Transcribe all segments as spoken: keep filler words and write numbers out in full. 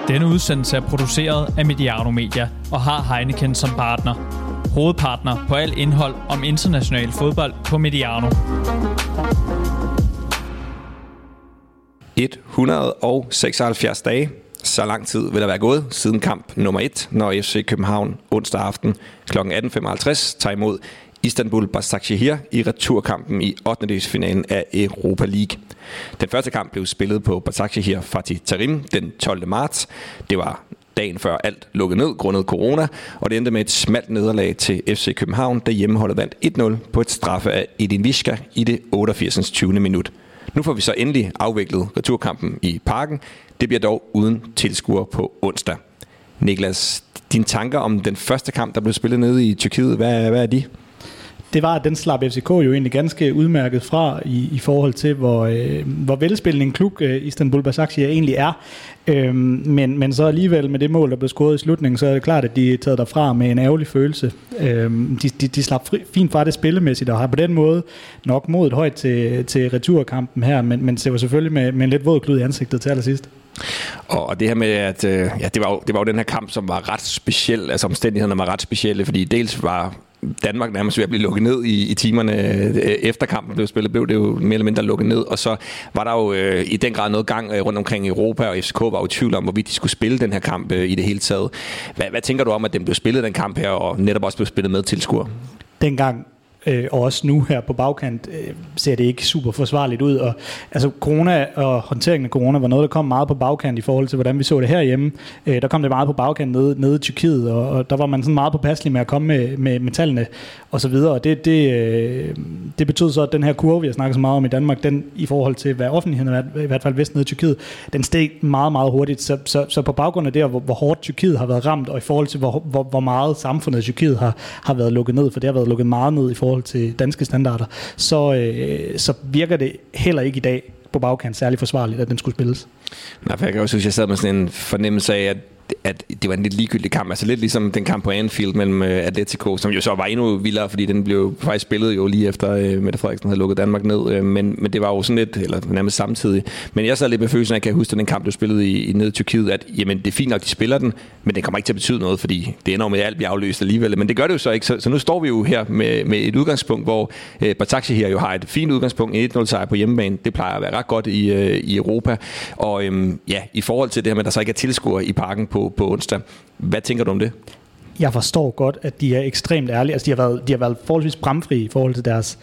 Denne udsendelse er produceret af Mediano Media og har Heineken som partner. Hovedpartner på alt indhold om international fodbold på Mediano. et hundrede og seksoghalvfjerds dage. Så lang tid vil der være gået siden kamp nummer et, når F C København onsdag aften kl. atten femoghalvtreds tager imod Istanbul Başakşehir i returkampen i ottendedelsfinalen af Europa League. Den første kamp blev spillet på Başakşehir Fatih Terim den tolvte marts. Det var dagen før alt lukkede ned grundet corona, og det endte med et smalt nederlag til F C København, da hjemmeholdet vandt et nul på et straffe af Edin Visca i det otteogfirsinde tyvende minut. Nu får vi så endelig afviklet returkampen i Parken. Det bliver dog uden tilskuere på onsdag. Niklas, dine tanker om den første kamp, der blev spillet nede i Tyrkiet, hvad, hvad er de? Det var, at den slap F C K jo egentlig ganske udmærket fra i, i forhold til, hvor, øh, hvor velspillende en klub øh, Istanbul Başakşehir egentlig er. Øhm, men, men så alligevel med det mål, der blev scoret i slutningen, så er det klart, at de er taget derfra med en ærgerlig følelse. Øhm, de, de, de slap fri, fint fra det spillemæssigt, og har på den måde nok modet højt til, til returkampen her, men, men det var selvfølgelig med, med en lidt våd klud i ansigtet til allersidst. Og det her med, at ja, det, var jo, det var jo den her kamp, som var ret speciel, altså omstændighederne var ret specielle, fordi dels var Danmark nærmest ved at blive lukket ned i, i timerne efter kampen blev spillet, blev det jo mere eller mindre lukket ned, og så var der jo øh, i den grad noget gang øh, rundt omkring i Europa, og F C K var jo i tvivl om, hvorvidt de skulle spille den her kamp øh, i det hele taget. Hvad, hvad tænker du om, at den blev spillet, den kamp her, og netop også blev spillet med tilskuere? Dengang Øh, og også nu her på bagkant øh, ser det ikke super forsvarligt ud, og altså corona og håndteringen af corona var noget, der kom meget på bagkant i forhold til, hvordan vi så det herhjemme. Øh, der kom det meget på bagkant nede, nede i Tyrkiet, og, og der var man sådan meget påpasselig med at komme med, med, med tallene og så videre, og det, det, øh, det betød så, at den her kurve, vi har snakket så meget om i Danmark, den i forhold til, hvad offentligheden er, i hvert fald vist nede i Tyrkiet, den steg meget, meget hurtigt, så, så, så på baggrund af det, hvor, hvor hårdt Tyrkiet har været ramt, og i forhold til, hvor, hvor, hvor meget samfundet i Tyrkiet har, har været lukket ned, for det har været lukket meget ned i forhold til danske standarder, så, øh, så virker det heller ikke i dag på bagkant særlig forsvarligt, at den skulle spilles. Nej, for jeg kan også synes, jeg sad med sådan en fornemmelse af, at at det var en lidt ligegyldig kamp, altså lidt ligesom den kamp på Anfield mellem Atletico, som jo så var endnu vildere, fordi den blev faktisk spillet jo lige efter uh, Mette Frederiksen havde lukket Danmark ned, uh, men, men det var jo sådan lidt, eller nærmest samtidig. Men jeg sad lidt med følelsen af, at jeg kan huske den kamp, du spillede i, i nede i Tyrkiet, at jamen, det er fint nok, de spiller den, men det kommer ikke til at betyde noget, fordi det ender med, at alt bliver afløst alligevel. Men det gør det jo så ikke, så, så nu står vi jo her med, med et udgangspunkt, hvor uh, Başakşehir jo har et fint udgangspunkt, en et nul sejr på hjemmebane. Det plejer at være ret godt i, uh, i Europa. Og um, ja, i forhold til det her med, at der så ikke er tilskuere i Parken på, på onsdag. Hvad tænker du om det? Jeg forstår godt, at de er ekstremt ærlige. Altså, de har været, de har været forholdsvis bramfri i forhold til deres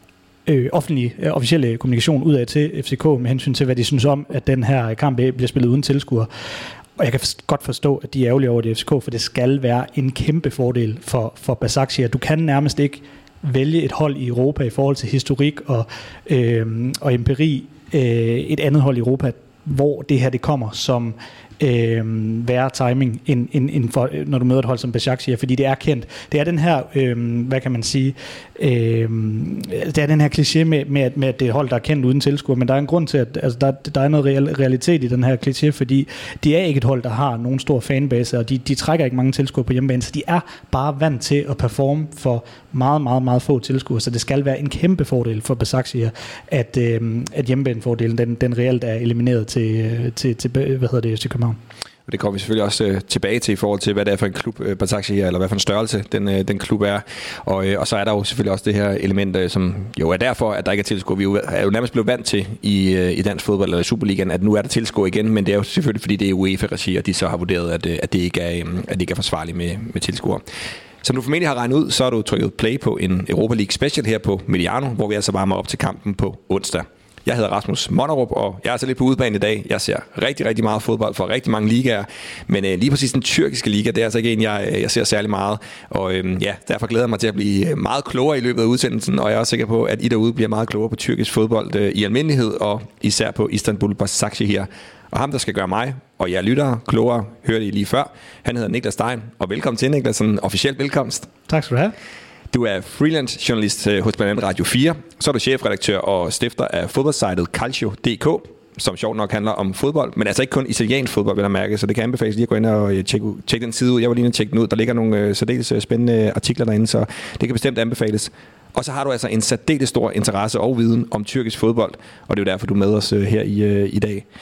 øh, offentlige, øh, officielle kommunikation udad til F C K med hensyn til, hvad de synes om, at den her kamp bliver spillet uden tilskuere. Og jeg kan godt forstå, at de er ærgerlige over det F C K, for det skal være en kæmpe fordel for, for Başakşehir. Du kan nærmest ikke vælge et hold i Europa i forhold til historik og, øh, og empiri, øh, et andet hold i Europa, hvor det her det kommer som Øh, værre timing, end, end, end for, når du møder et hold som Başakşehir, fordi det er kendt. Det er den her, øh, hvad kan man sige, øh, det er den her kliché med, med, at, med, at det er et hold, der er kendt uden tilskuere, men der er en grund til, at altså, der, der er noget real, realitet i den her kliché, fordi de er ikke et hold, der har nogen stor fanbase, og de, de trækker ikke mange tilskuere på hjemmebane, så de er bare vant til at performe for meget, meget, meget få tilskuere, så det skal være en kæmpe fordel for Başakşehir, at, øh, at hjemmebanefordelen, den, den reelt er elimineret til, til, til hvad hedder det, til København. Og det kommer vi selvfølgelig også øh, tilbage til i forhold til, hvad det er for en klub, øh, Başakşehir, eller hvad for en størrelse den, øh, den klub er. Og, øh, og så er der jo selvfølgelig også det her element, øh, som jo er derfor, at der ikke er tilskuere. Vi er jo, er jo nærmest blevet vant til i, øh, i dansk fodbold eller Superligaen, at nu er der tilskuere igen, men det er jo selvfølgelig, fordi det er UEFA-regi, og de så har vurderet, at, øh, at, det, ikke er, øh, at det ikke er forsvarligt med, med tilskuere. Som du formentlig har regnet ud, så har du trykket play på en Europa League Special her på Mediano, hvor vi altså varmer op til kampen på onsdag. Jeg hedder Rasmus Monnerup, og jeg er altså lidt på udebane i dag. Jeg ser rigtig, rigtig meget fodbold for rigtig mange ligaer, men øh, lige præcis den tyrkiske liga, det er altså ikke en, jeg, jeg ser særlig meget. Og øh, ja, derfor glæder jeg mig til at blive meget klogere i løbet af udsendelsen, og jeg er også sikker på, at I derude bliver meget klogere på tyrkisk fodbold øh, i almindelighed, og især på Istanbul Başakşehir. Og ham, der skal gøre mig og jer lyttere klogere, hørte I lige før. Han hedder Niklas Stein, og velkommen til, Niklas. En officiel velkomst. Tak skal du have. Du er freelance journalist hos blandt andet Radio fire. Så er du chefredaktør og stifter af fodboldsejtet Calcio punktum d k, som sjovt nok handler om fodbold, men altså ikke kun italiensk fodbold, vil jeg mærke, så det kan anbefales lige at gå ind og tjekke, tjekke den side ud. Jeg var lige at tjekke den ud. Der ligger nogle øh, særdeles spændende artikler derinde, så det kan bestemt anbefales. Og så har du altså en særdeles stor interesse og viden om tyrkisk fodbold, og det er jo derfor, du er med os øh, her i, øh, i dag.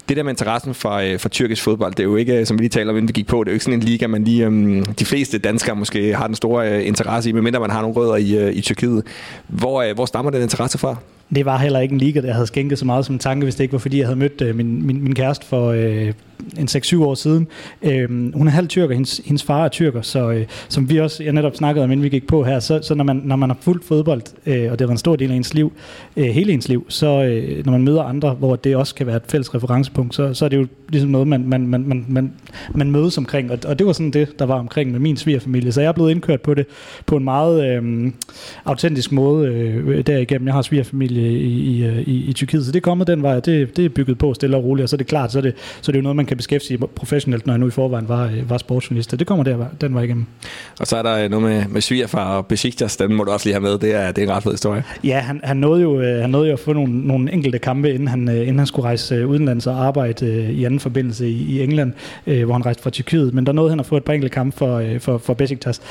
Det der med interessen for, for tyrkisk fodbold, det er jo ikke, som vi lige taler om, inden vi gik på, det er jo ikke sådan en liga, man lige, um, de fleste danskere måske har den store uh, interesse i, medmindre man har nogle rødder i, uh, i Tyrkiet. Hvor, uh, hvor stammer den interesse fra? Det var heller ikke en liga, der havde skænket så meget som en tanke, hvis det ikke var, fordi jeg havde mødt øh, min, min, min kæreste for øh, en seks syv år siden. Øh, hun er halv tyrker, hendes, hendes far er tyrker, så øh, som vi også, jeg netop snakkede om, inden vi gik på her, så, så når, man, når man har fulgt fodbold, øh, og det var en stor del af ens liv, øh, hele ens liv, så øh, når man møder andre, hvor det også kan være et fælles referencepunkt, så, så er det jo ligesom noget, man, man, man, man, man, man mødes omkring, og, og det var sådan det, der var omkring med min svigerfamilie, så jeg er blevet indkørt på det på en meget øh, autentisk måde øh, derigennem. Jeg har svigerfamilie i, i I, i Tyrkiet, så det er kommet den vej, det, det er bygget på stille og roligt, og så er det klart, så er det, så er det jo noget, man kan beskæftige professionelt, når jeg nu i forvejen var, var sportsjournalist, det kommer der, den vej igennem. Og så er der noget med, med svigerfar og Besiktas, den må du også lige have med, det er, det er en ret fed historie. Ja, han, han, nåede jo, han nåede jo at få nogle, nogle enkelte kampe, inden han, inden han skulle rejse udenlands og arbejde i anden forbindelse i, i England, hvor han rejste fra Tyrkiet, men der nåede han at få et par enkelte kampe for, for, for Besiktas,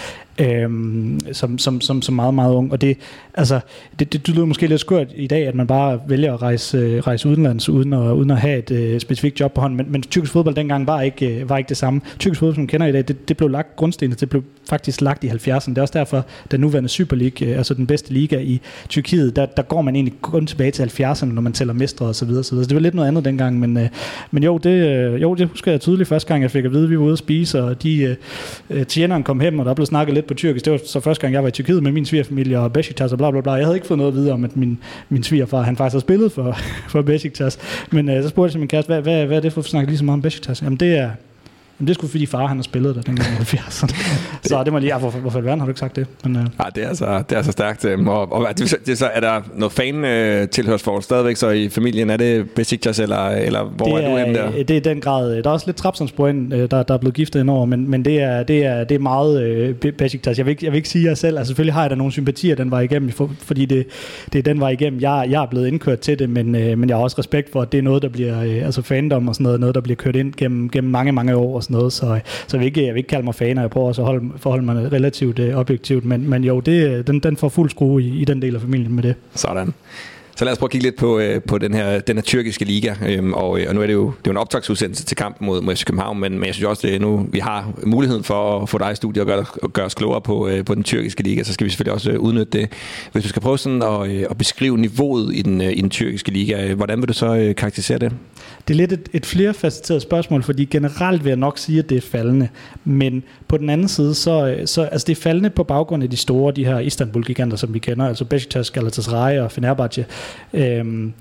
øhm, som, som, som, som meget, meget ung, og det, altså, det, det lyder måske lidt skørt i dag, at man bare vælger at rejse, rejse udenlands uden at, uden at have et øh, specifikt job på hånden, men, men tyrkisk fodbold dengang var ikke, øh, var ikke det samme. Tyrkisk fodbold, som man kender i dag, det, det blev lagt grundstenet, det blev faktisk lagt i halvfjerdserne. Det er også derfor, den nuværende Super League, øh, altså den bedste liga i Tyrkiet, der, der går man egentlig kun tilbage til halvfjerdserne, når man tæller mestre og så videre, så videre. Så det var lidt noget andet dengang, men, øh, men jo, det, øh, jo, det husker jeg tydeligt første gang, jeg fik at vide, at vi var ude at spise, og de øh, tjeneren kom hjem, og der blev snakket lidt på tyrkisk. Det var så første gang, jeg var i Tyrkiet med min svigerfamilie og Besiktas og bla bla bla. Jeg havde ikke fået noget at vide om, at min, min svigerfar, han faktisk har spillet for, for Besiktas. Men øh, så spurgte jeg min kæreste, hvad, hvad, hvad er det for at snakke lige så meget om Besiktas? Jamen det er, jamen, det er sgu fordi far, han har spillet der dengang i halvfjerdserne. Så det må lige, ja, hvorfor, hvorfor i verden har du ikke sagt det? Men, øh. ja, det er altså, det er så stærkt. Og, og det, det, så er der noget fan-tilhørsforhold stadigvæk så i familien? Er det Besiktas, eller, eller hvor det er, er du henne der? Det er den grad. Der er også lidt Trabzonspor ind, der, der er blevet giftet indover, men, men det, er, det, er, det er meget øh, Besiktas. Jeg vil, ikke, jeg vil ikke sige jer selv. Altså, selvfølgelig har jeg da nogle sympatier, den var igennem, for, fordi det, det er den var igennem. Jeg, jeg er blevet indkørt til det, men, øh, men jeg har også respekt for, at det er noget, der bliver, øh, altså fandom og sådan noget, noget der bliver kørt ind gennem, gennem mange, mange år og sådan noget. Så, så jeg, vil ikke, jeg vil ikke kalde mig fan, og jeg prøver også at holde, forholde mig relativt øh, objektivt, men, men jo, det, den, den får fuld skrue i, i den del af familien med det. Sådan. Så lad os prøve at kigge lidt på, øh, på den, her, den her tyrkiske liga, øhm, og, og nu er det jo, det er jo en optagsudsendelse til kampen mod, mod F C København, men, men jeg synes også, det nu vi har muligheden for at få dig i studiet og gøre, og gøre os klogere på, øh, på den tyrkiske liga, så skal vi selvfølgelig også øh, udnytte det. Hvis du skal prøve sådan at, øh, at beskrive niveauet i den, øh, i den tyrkiske liga, øh, hvordan vil du så øh, karakterisere det? Det er lidt et, et flerfacetteret spørgsmål, fordi generelt vil jeg nok sige, at det er faldende, men på den anden side, så, så altså det er faldende på baggrund af de store, de her Istanbul-giganter, som vi kender, altså Besiktas, Galatasaray og Fenerbahce. Øhm,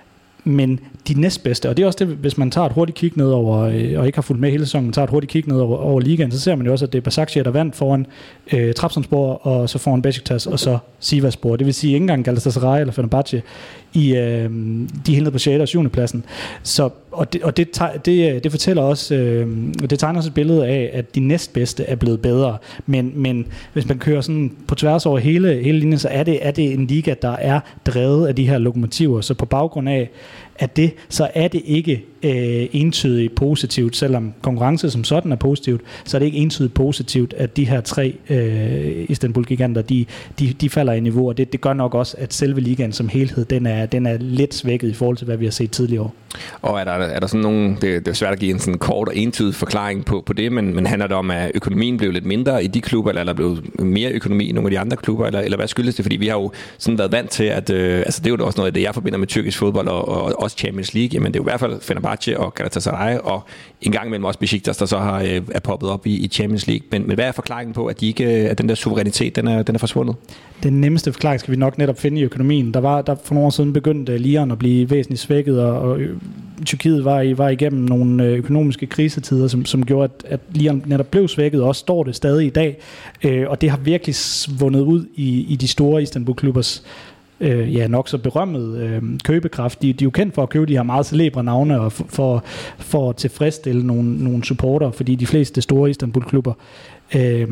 men de næstbedste, og det er også det, hvis man tager et hurtigt kig ned over, øh, og ikke har fulgt med hele sæsonen, men tager et hurtigt kig ned over, over ligaen, så ser man jo også, at det er Başakşehir, der vandt foran øh, Trabzonspor, og så foran Besiktas, og så Sivasspor. Det vil sige, ikke engang Galatasaray eller Fenerbahce, i, øh, de er helt nede på sjette og syvende pladsen. Så, og det, og det, det, det fortæller også, øh, det tegner også et billede af, at de næstbedste er blevet bedre. Men, men hvis man kører sådan på tværs over hele, hele linjen, så er det, er det en liga, der er drevet af de her lokomotiver. Så på baggrund af, at det, så er det ikke øh, entydigt positivt, selvom konkurrence som sådan er positivt, så er det ikke entydigt positivt, at de her tre øh, Istanbul-giganter, de, de, de falder i niveau, og det, det gør nok også, at selve ligaen som helhed, den er, den er lidt svækket i forhold til, hvad vi har set tidligere år. Og er der, er der sådan nogle, det, det er svært at give en sådan kort og entydig forklaring på, på det, men, men handler det om, at økonomien blev lidt mindre i de klubber, eller er der blevet mere økonomi i nogle af de andre klubber, eller, eller hvad skyldes det? Fordi vi har jo sådan været vant til, at øh, altså det er jo også noget af det, jeg forbinder med tyrkisk fodbold, og, og også Champions League, jamen det er jo i hvert fald Fenerbahce og Galatasaray, og en gang imellem også Besiktas, der så har, øh, er poppet op i, i Champions League. Men, men hvad er forklaringen på, at, de ikke, at den der suverænitet, den er, den er forsvundet? Den nemmeste forklaring skal vi nok netop finde i økonomien. Der var der for nogle år siden begyndte Lyon at blive væsentligt svækket, og, og Tyrkiet var, i, var igennem nogle økonomiske krisetider, som, som gjorde, at, at Lyon netop blev svækket, og også står det stadig i dag. Øh, og det har virkelig svundet ud i, i de store Istanbul-klubbers Øh, ja, nok så berømmet øh, købekraft. De, de er jo kendt for at købe de her meget celebre navne og for, for, for at tilfredsstille nogle, nogle supporter, fordi de fleste store Istanbul-klubber øh,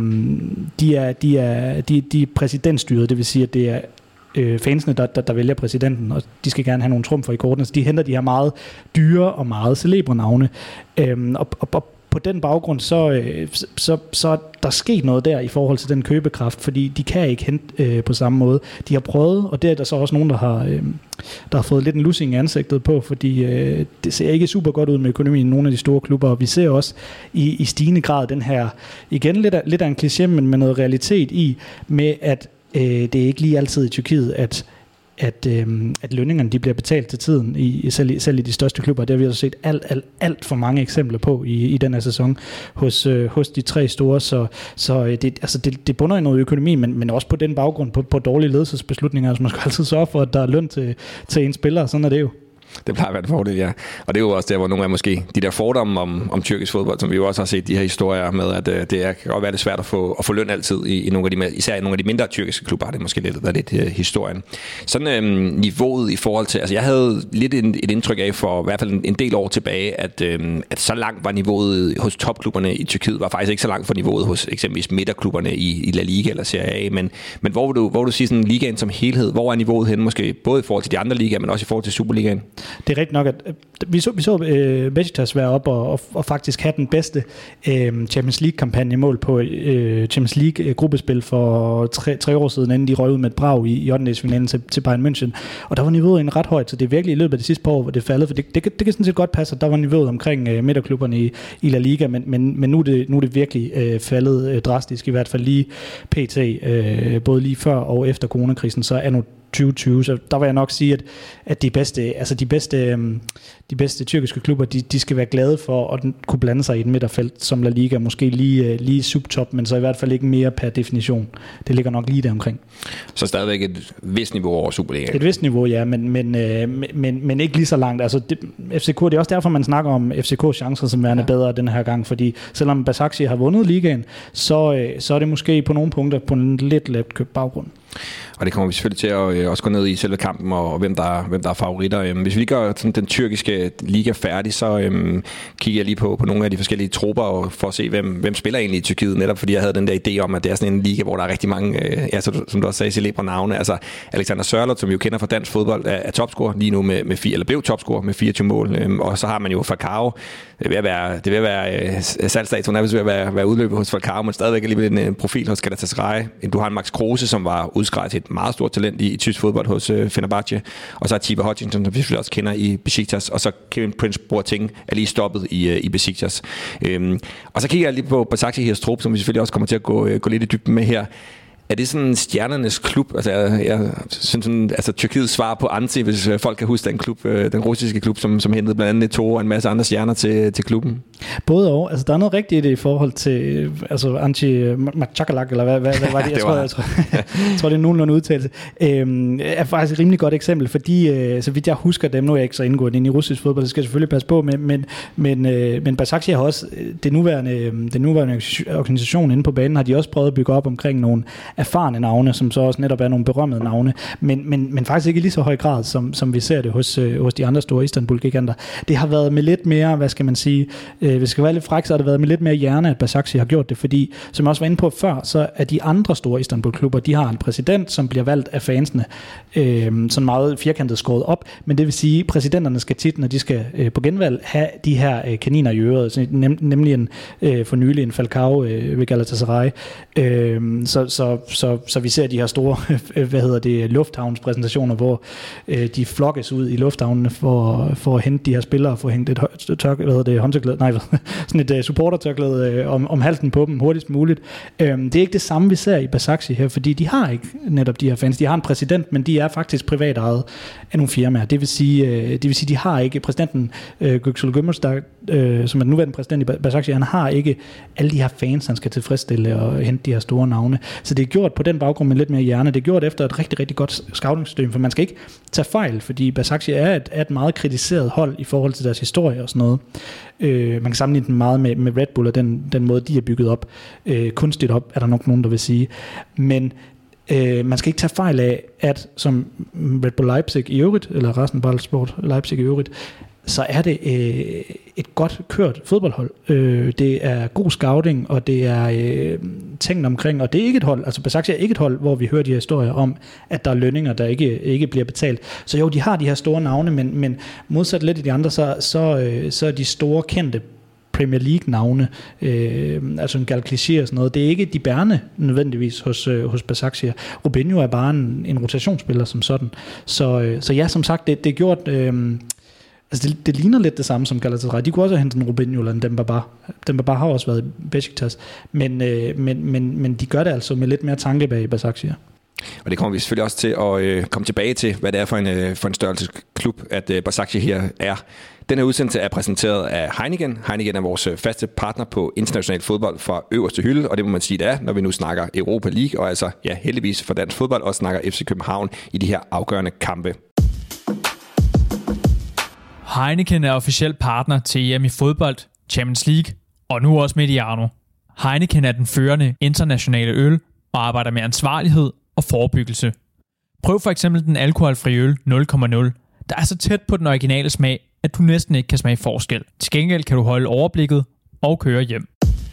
de er, de er, de, de er præsidentstyret, det vil sige, at det er øh, fansene, der, der, der vælger præsidenten, og de skal gerne have nogle trumfer i kortene, så de henter de her meget dyre og meget celebre navne. Øh, og, og, og på den baggrund, så, øh, så, så er der sket noget der i forhold til den købekraft, fordi de kan ikke hente øh, på samme måde. De har prøvet, og det er der så også nogen, der har, øh, der har fået lidt en lussing i ansigtet på, fordi øh, det ser ikke super godt ud med økonomien i nogle af de store klubber, og vi ser også i, i stigende grad den her, igen lidt af, lidt af en kliché, men med noget realitet i, med at øh, det er ikke lige altid i Tyrkiet, at At, øhm, at lønningerne de bliver betalt til tiden, i, selv, i, selv i de største klubber. Det har vi også set alt, alt, alt for mange eksempler på i, i den her sæson hos, øh, hos de tre store, så, så det, altså det, det bunder i noget økonomi, men, men også på den baggrund, på, på dårlige ledelsesbeslutninger. Altså man skal altid sørge for, at der er løn til, til en spiller, sådan er det jo. Det plejer at være en fordel, ja. Og det er jo også der, hvor nogle af måske de der fordomme om, om tyrkisk fodbold, som vi jo også har set de her historier med, at uh, det er, kan godt være det svært at få, at få løn altid i, i nogle af de, især i nogle af de mindre tyrkiske klubber, det er måske lidt, været lidt uh, historien. Sådan øhm, niveauet i forhold til, altså jeg havde lidt en, et indtryk af for i hvert fald en, en del år tilbage, at, øhm, at så langt var niveauet hos topklubberne i Tyrkiet, var faktisk ikke så langt fra niveauet hos eksempelvis midterklubberne i, i La Liga eller Serie A, men, men hvor vil du, hvor vil du sige sådan ligaen som helhed, hvor er niveauet henne måske, både i forhold til de andre ligaer, men også i forhold til Superligaen? Det er rigtigt nok, at vi så, vi så øh, Besiktas være op og, og, og faktisk have den bedste øh, Champions League-kampagne mål på øh, Champions League-gruppespil for tre, tre år siden, inden de røg ud med et brag i, i ottendedelsfinalen til, til Bayern München. Og der var niveauet en ret højt, så det er virkelig i løbet af de sidste par år, hvor det faldet, for det, det, det, det kan sådan set godt passe, at der var niveauet omkring øh, midterklubberne i, i La Liga, men, men, men nu, er det, nu er det virkelig øh, faldet øh, drastisk, i hvert fald lige P T, øh, både lige før og efter coronakrisen, så er nu tyve tyve, så der vil jeg nok sige, at, at de bedste, altså de bedste, de bedste tyrkiske klubber, de, de skal være glade for at kunne blande sig i et midterfelt, som La Liga, måske lige, lige subtop, men så i hvert fald ikke mere per definition. Det ligger nok lige der omkring. Så stadigvæk et vist niveau over Superligaen? Et vist niveau, ja, men, men, men, men ikke lige så langt. Altså det, F C K, det er også derfor, man snakker om F C K's chancer som værende ja. bedre den her gang, fordi selvom Başakşehir har vundet ligaen, så, så er det måske på nogle punkter på en lidt let købt baggrund. Og det kommer vi selvfølgelig til at øh, også gå ned i selve kampen, og, og hvem, der er, hvem der er favoritter. Øhm, hvis vi lige gør sådan, den tyrkiske liga færdig, så øhm, kigger jeg lige på, på nogle af de forskellige trupper, og for at se, hvem, hvem spiller egentlig i Tyrkiet, netop fordi jeg havde den der idé om, at det er sådan en liga, hvor der er rigtig mange, øh, ja, så, som du også sagde, celebre navne. Altså Alexander Sørloth, som vi jo kender fra dansk fodbold, er, er topscorer lige nu med, med fire, eller blev topscorer med fireogtyve mål. Øhm, og så har man jo Falcao. Det vil være, det vil være øh, salgsdatoen er ved at være, være udløbet hos Falcao, men stadigvæk alligevel en, en profil hos Galatasaray. Du har en Max Kruse, som var udskrevet til et meget stort talent i, i tysk fodbold hos øh, Fenerbahce, og så er Thibaut Hutchinson, som vi selvfølgelig også kender i Besiktas, og så Kevin Prince Boateng er lige stoppet i, øh, i Besiktas. Øhm, og så kigger jeg lige på Başakşehir's trup, som vi selvfølgelig også kommer til at gå, øh, gå lidt i dybden med her. Er det sådan stjernernes klub? Altså, jeg, jeg synes sådan, altså Tyrkiets svar på Anti, hvis folk kan huske den klub, den russiske klub, som, som hentede blandt andet Eto'o og en masse andre stjerner til, til klubben. Både og. Altså, der er noget rigtigt i det i forhold til altså Anti Machakalak, eller hvad, hvad, hvad var det? Jeg, det tror, jeg, tror, jeg, jeg tror, det er nogenlunde udtalelse. Øhm, er faktisk et rimelig godt eksempel, fordi øh, så vidt jeg husker dem, nu er jeg ikke så indgået ind i russisk fodbold, det skal jeg selvfølgelig passe på med, men, men, øh, men Başakşehir har også det nuværende, den nuværende organisation inde på banen, har de også prøvet at bygge op omkring nogle erfarne navne, som så også netop er nogle berømmede navne, men, men, men faktisk ikke i lige så høj grad, som, som vi ser det hos, øh, hos de andre store Istanbul-giganter. Det har været med lidt mere, hvad skal man sige, øh, hvis det skal være lidt fræk, så har det været med lidt mere hjerne, at Başakşehir har gjort det, fordi, som jeg også var inde på før, så er de andre store Istanbul-klubber, de har en præsident, som bliver valgt af fansene, øh, sådan meget firkantet skåret op, men det vil sige, at præsidenterne skal tit, når de skal øh, på genvalg, have de her øh, kaniner i øret, nem, nemlig en øh, for nylig en Falcao øh, ved Galatasaray, øh, så, så, så Så vi ser de her store, hvad hedder det, lufthavnspræsentationer, hvor øh, de flokkes ud i lufthavnene for, for at hente de her spillere, for at hænge et tørk, hvad hedder det, håndtørklæde, nej, sådan et uh, supportertørklæde øh, om, om halsen på dem hurtigst muligt. Øhm, det er ikke det samme, vi ser i Başakşehir her, fordi de har ikke netop de her fans. De har en præsident, men de er faktisk privat ejet af nogle firmaer. Det vil sige, øh, det vil sige, de har ikke præsidenten øh, Göksel Gümüş, øh, som er den nuværende præsident i Başakşehir, han har ikke alle de her fans, han skal tilfredsstille og hente de her store navne. Så det er gjort på den baggrund med lidt mere hjerne. Det er gjort efter et rigtig, rigtig godt scouting-system, for man skal ikke tage fejl, fordi Başakşehir er et, er et meget kritiseret hold i forhold til deres historie og sådan noget. Øh, man kan sammenligne den meget med, med Red Bull og den, den måde, de er bygget op. Øh, kunstigt op, er der nok nogen, der vil sige. Men øh, man skal ikke tage fejl af, at som Red Bull Leipzig i øvrigt, eller Rasenballsport Leipzig i øvrigt, så er det øh, et godt kørt fodboldhold. Øh, det er god scouting, og det er øh, tingene omkring, og det er ikke et hold, altså Başakşehir er ikke et hold, hvor vi hører de her historier om, at der er lønninger, der ikke, ikke bliver betalt. Så jo, de har de her store navne, men, men modsat lidt i de andre, så, så, øh, så er de store kendte Premier League-navne, øh, altså en Gal Cliché og sådan noget. Det er ikke de bærende nødvendigvis hos, øh, hos Basaksehir. Robinho er bare en, en rotationsspiller som sådan. Så, øh, så ja, som sagt, det, det er gjort... Øh, altså det, det ligner lidt det samme som Galatasaray. De kunne også have hentet en Robinho eller en Dembaba. Dembaba har også været i Besiktas. Men, øh, men, men, men de gør det altså med lidt mere tanke bag Basaksehir. Og det kommer vi selvfølgelig også til at øh, komme tilbage til, hvad det er for en, øh, for en størrelsesklub, at øh, Basaksehir er. Den her udsendelse er præsenteret af Heineken. Heineken er vores faste partner på international fodbold fra øverste hylde, og det må man sige, det er, når vi nu snakker Europa League, og altså ja, heldigvis for dansk fodbold også snakker F C København i de her afgørende kampe. Heineken er officiel partner til E M i fodbold, Champions League og nu også Mediano. Heineken er den førende internationale øl og arbejder med ansvarlighed og forebyggelse. Prøv for eksempel den alkoholfri øl nul komma nul, der er så tæt på den originale smag, at du næsten ikke kan smage forskel. Til gengæld kan du holde overblikket og køre hjem.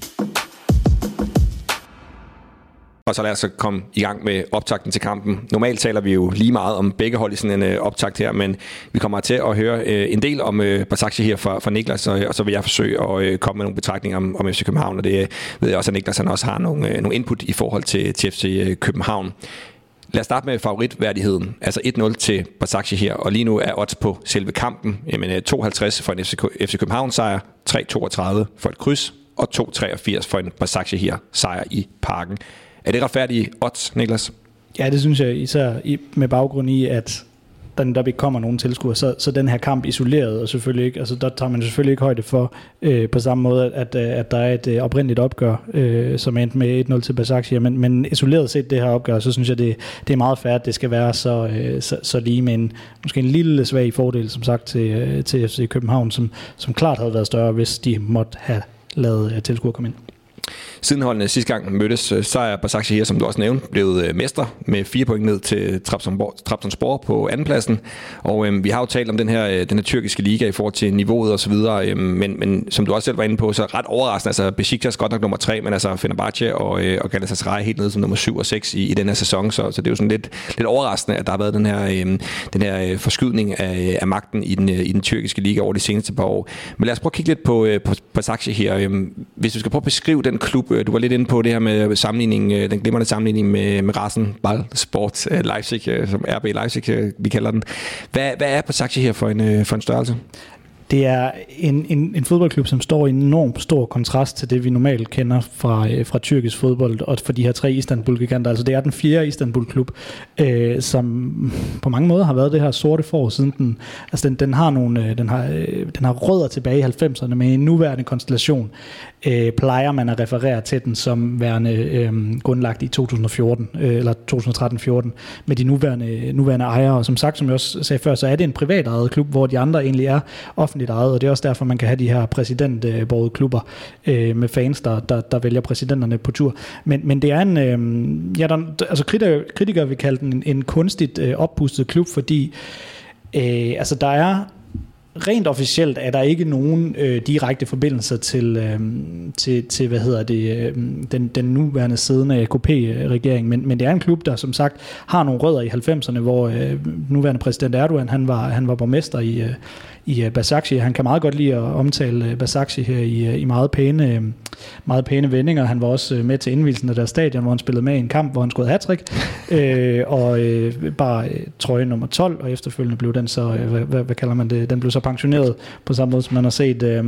Og så lad os komme i gang med optakten til kampen. Normalt taler vi jo lige meget om begge hold i sådan en uh, optakt her, men vi kommer til at høre uh, en del om uh, Basaksehir fra, fra Niklas, og, og så vil jeg forsøge at uh, komme med nogle betragtninger om, om F C København, og det uh, ved jeg også, at Niklas han også har nogle, uh, nogle input i forhold til, til F C København. Lad os starte med favoritværdigheden, altså et nul til Basaksehir, og lige nu er odds på selve kampen, jamen tooghalvtreds for en F C, F C København sejr, tre toogtredive for et kryds, og to treogfirs for en Basaksehir sejr i Parken. Er det retfærdige odds, Niklas? Ja, det synes jeg især med baggrund i, at der netop ikke kommer nogen tilskuere, så, så den her kamp isoleret, og selvfølgelig ikke, altså der tager man selvfølgelig ikke højde for øh, på samme måde, at, at der er et øh, oprindeligt opgør, øh, som er endt med et nul til Basaksehir, men, men isoleret set det her opgør, så synes jeg, det, det er meget fair, at det skal være så, øh, så, så lige med en, måske en lille svag fordel, som sagt, til, øh, til F C København, som, som klart havde været større, hvis de måtte have lavet øh, tilskuere komme ind. Siden holdene sidste gang mødtes, så er Basaksehir, som du også nævnte, blevet mester med fire point ned til Trabzonspor på andenpladsen. Og øhm, vi har jo talt om den her, den her tyrkiske liga i forhold til niveauet og så videre, øhm, men, men som du også selv var inde på, så ret overraskende, altså Besiktas godt nok nummer tre, men altså Fenerbahce og, øh, og Galatasaray helt nede som nummer syv og seks i, i den her sæson, så, så det er jo sådan lidt, lidt overraskende, at der har været den her, øhm, den her forskydning af, af magten i den, i den tyrkiske liga over de seneste par år. Men lad os prøve at kigge lidt på, på Basaksehir. Øhm, hvis du skal prøve at beskrive den klub, du var lidt inde på det her med sammenligning, den glimrende sammenligning med, med Rasenball Sport Leipzig, som R B Leipzig, vi kalder den. Hvad, hvad er Basaksehir for en, for en størrelse? Det er en, en, en fodboldklub, som står i en enormt stor kontrast til det, vi normalt kender fra, fra tyrkisk fodbold og fra de her tre Istanbul-giganter. Altså det er den fjerde Istanbul-klub, øh, som på mange måder har været det her sorte får siden den. Altså den, den har nogle, den har, den har rødder tilbage i halvfemserne med en nuværende konstellation. Øh, plejer man at referere til den som værende øh, grundlagt i to tusind og fjorten øh, eller to tusind og tretten fjorten med de nuværende, nuværende ejere. Og som sagt, som jeg også sagde før, så er det en privat ejet klub, hvor de andre egentlig er offentligt ejet, og det er også derfor, man kan have de her præsidentborgede klubber øh, med fans, der, der, der vælger præsidenterne på tur. Men, men det er en, øh, ja, der, altså kritikere, kritikere vil kalde den en, en kunstigt øh, oppustet klub, fordi øh, altså der er rent officielt er der ikke nogen øh, direkte forbindelser til, øh, til, til hvad hedder det, øh, den, den nuværende siddende A K P-regering, men, men det er en klub, der som sagt har nogle rødder i halvfemserne, hvor øh, nuværende præsident Erdogan, han var, han var borgmester i, øh, i Basaksehir. Han kan meget godt lide at omtale Basaksehir i, i meget pæne, meget pæne vendinger. Han var også med til indvielsen af deres stadion, hvor han spillede med i en kamp, hvor han skød hattrick, øh, og øh, bare øh, trøje nummer tolv, og efterfølgende blev den så, øh, hvad, hvad, hvad kalder man det, den blev så pensioneret på samme måde, som man har set øh,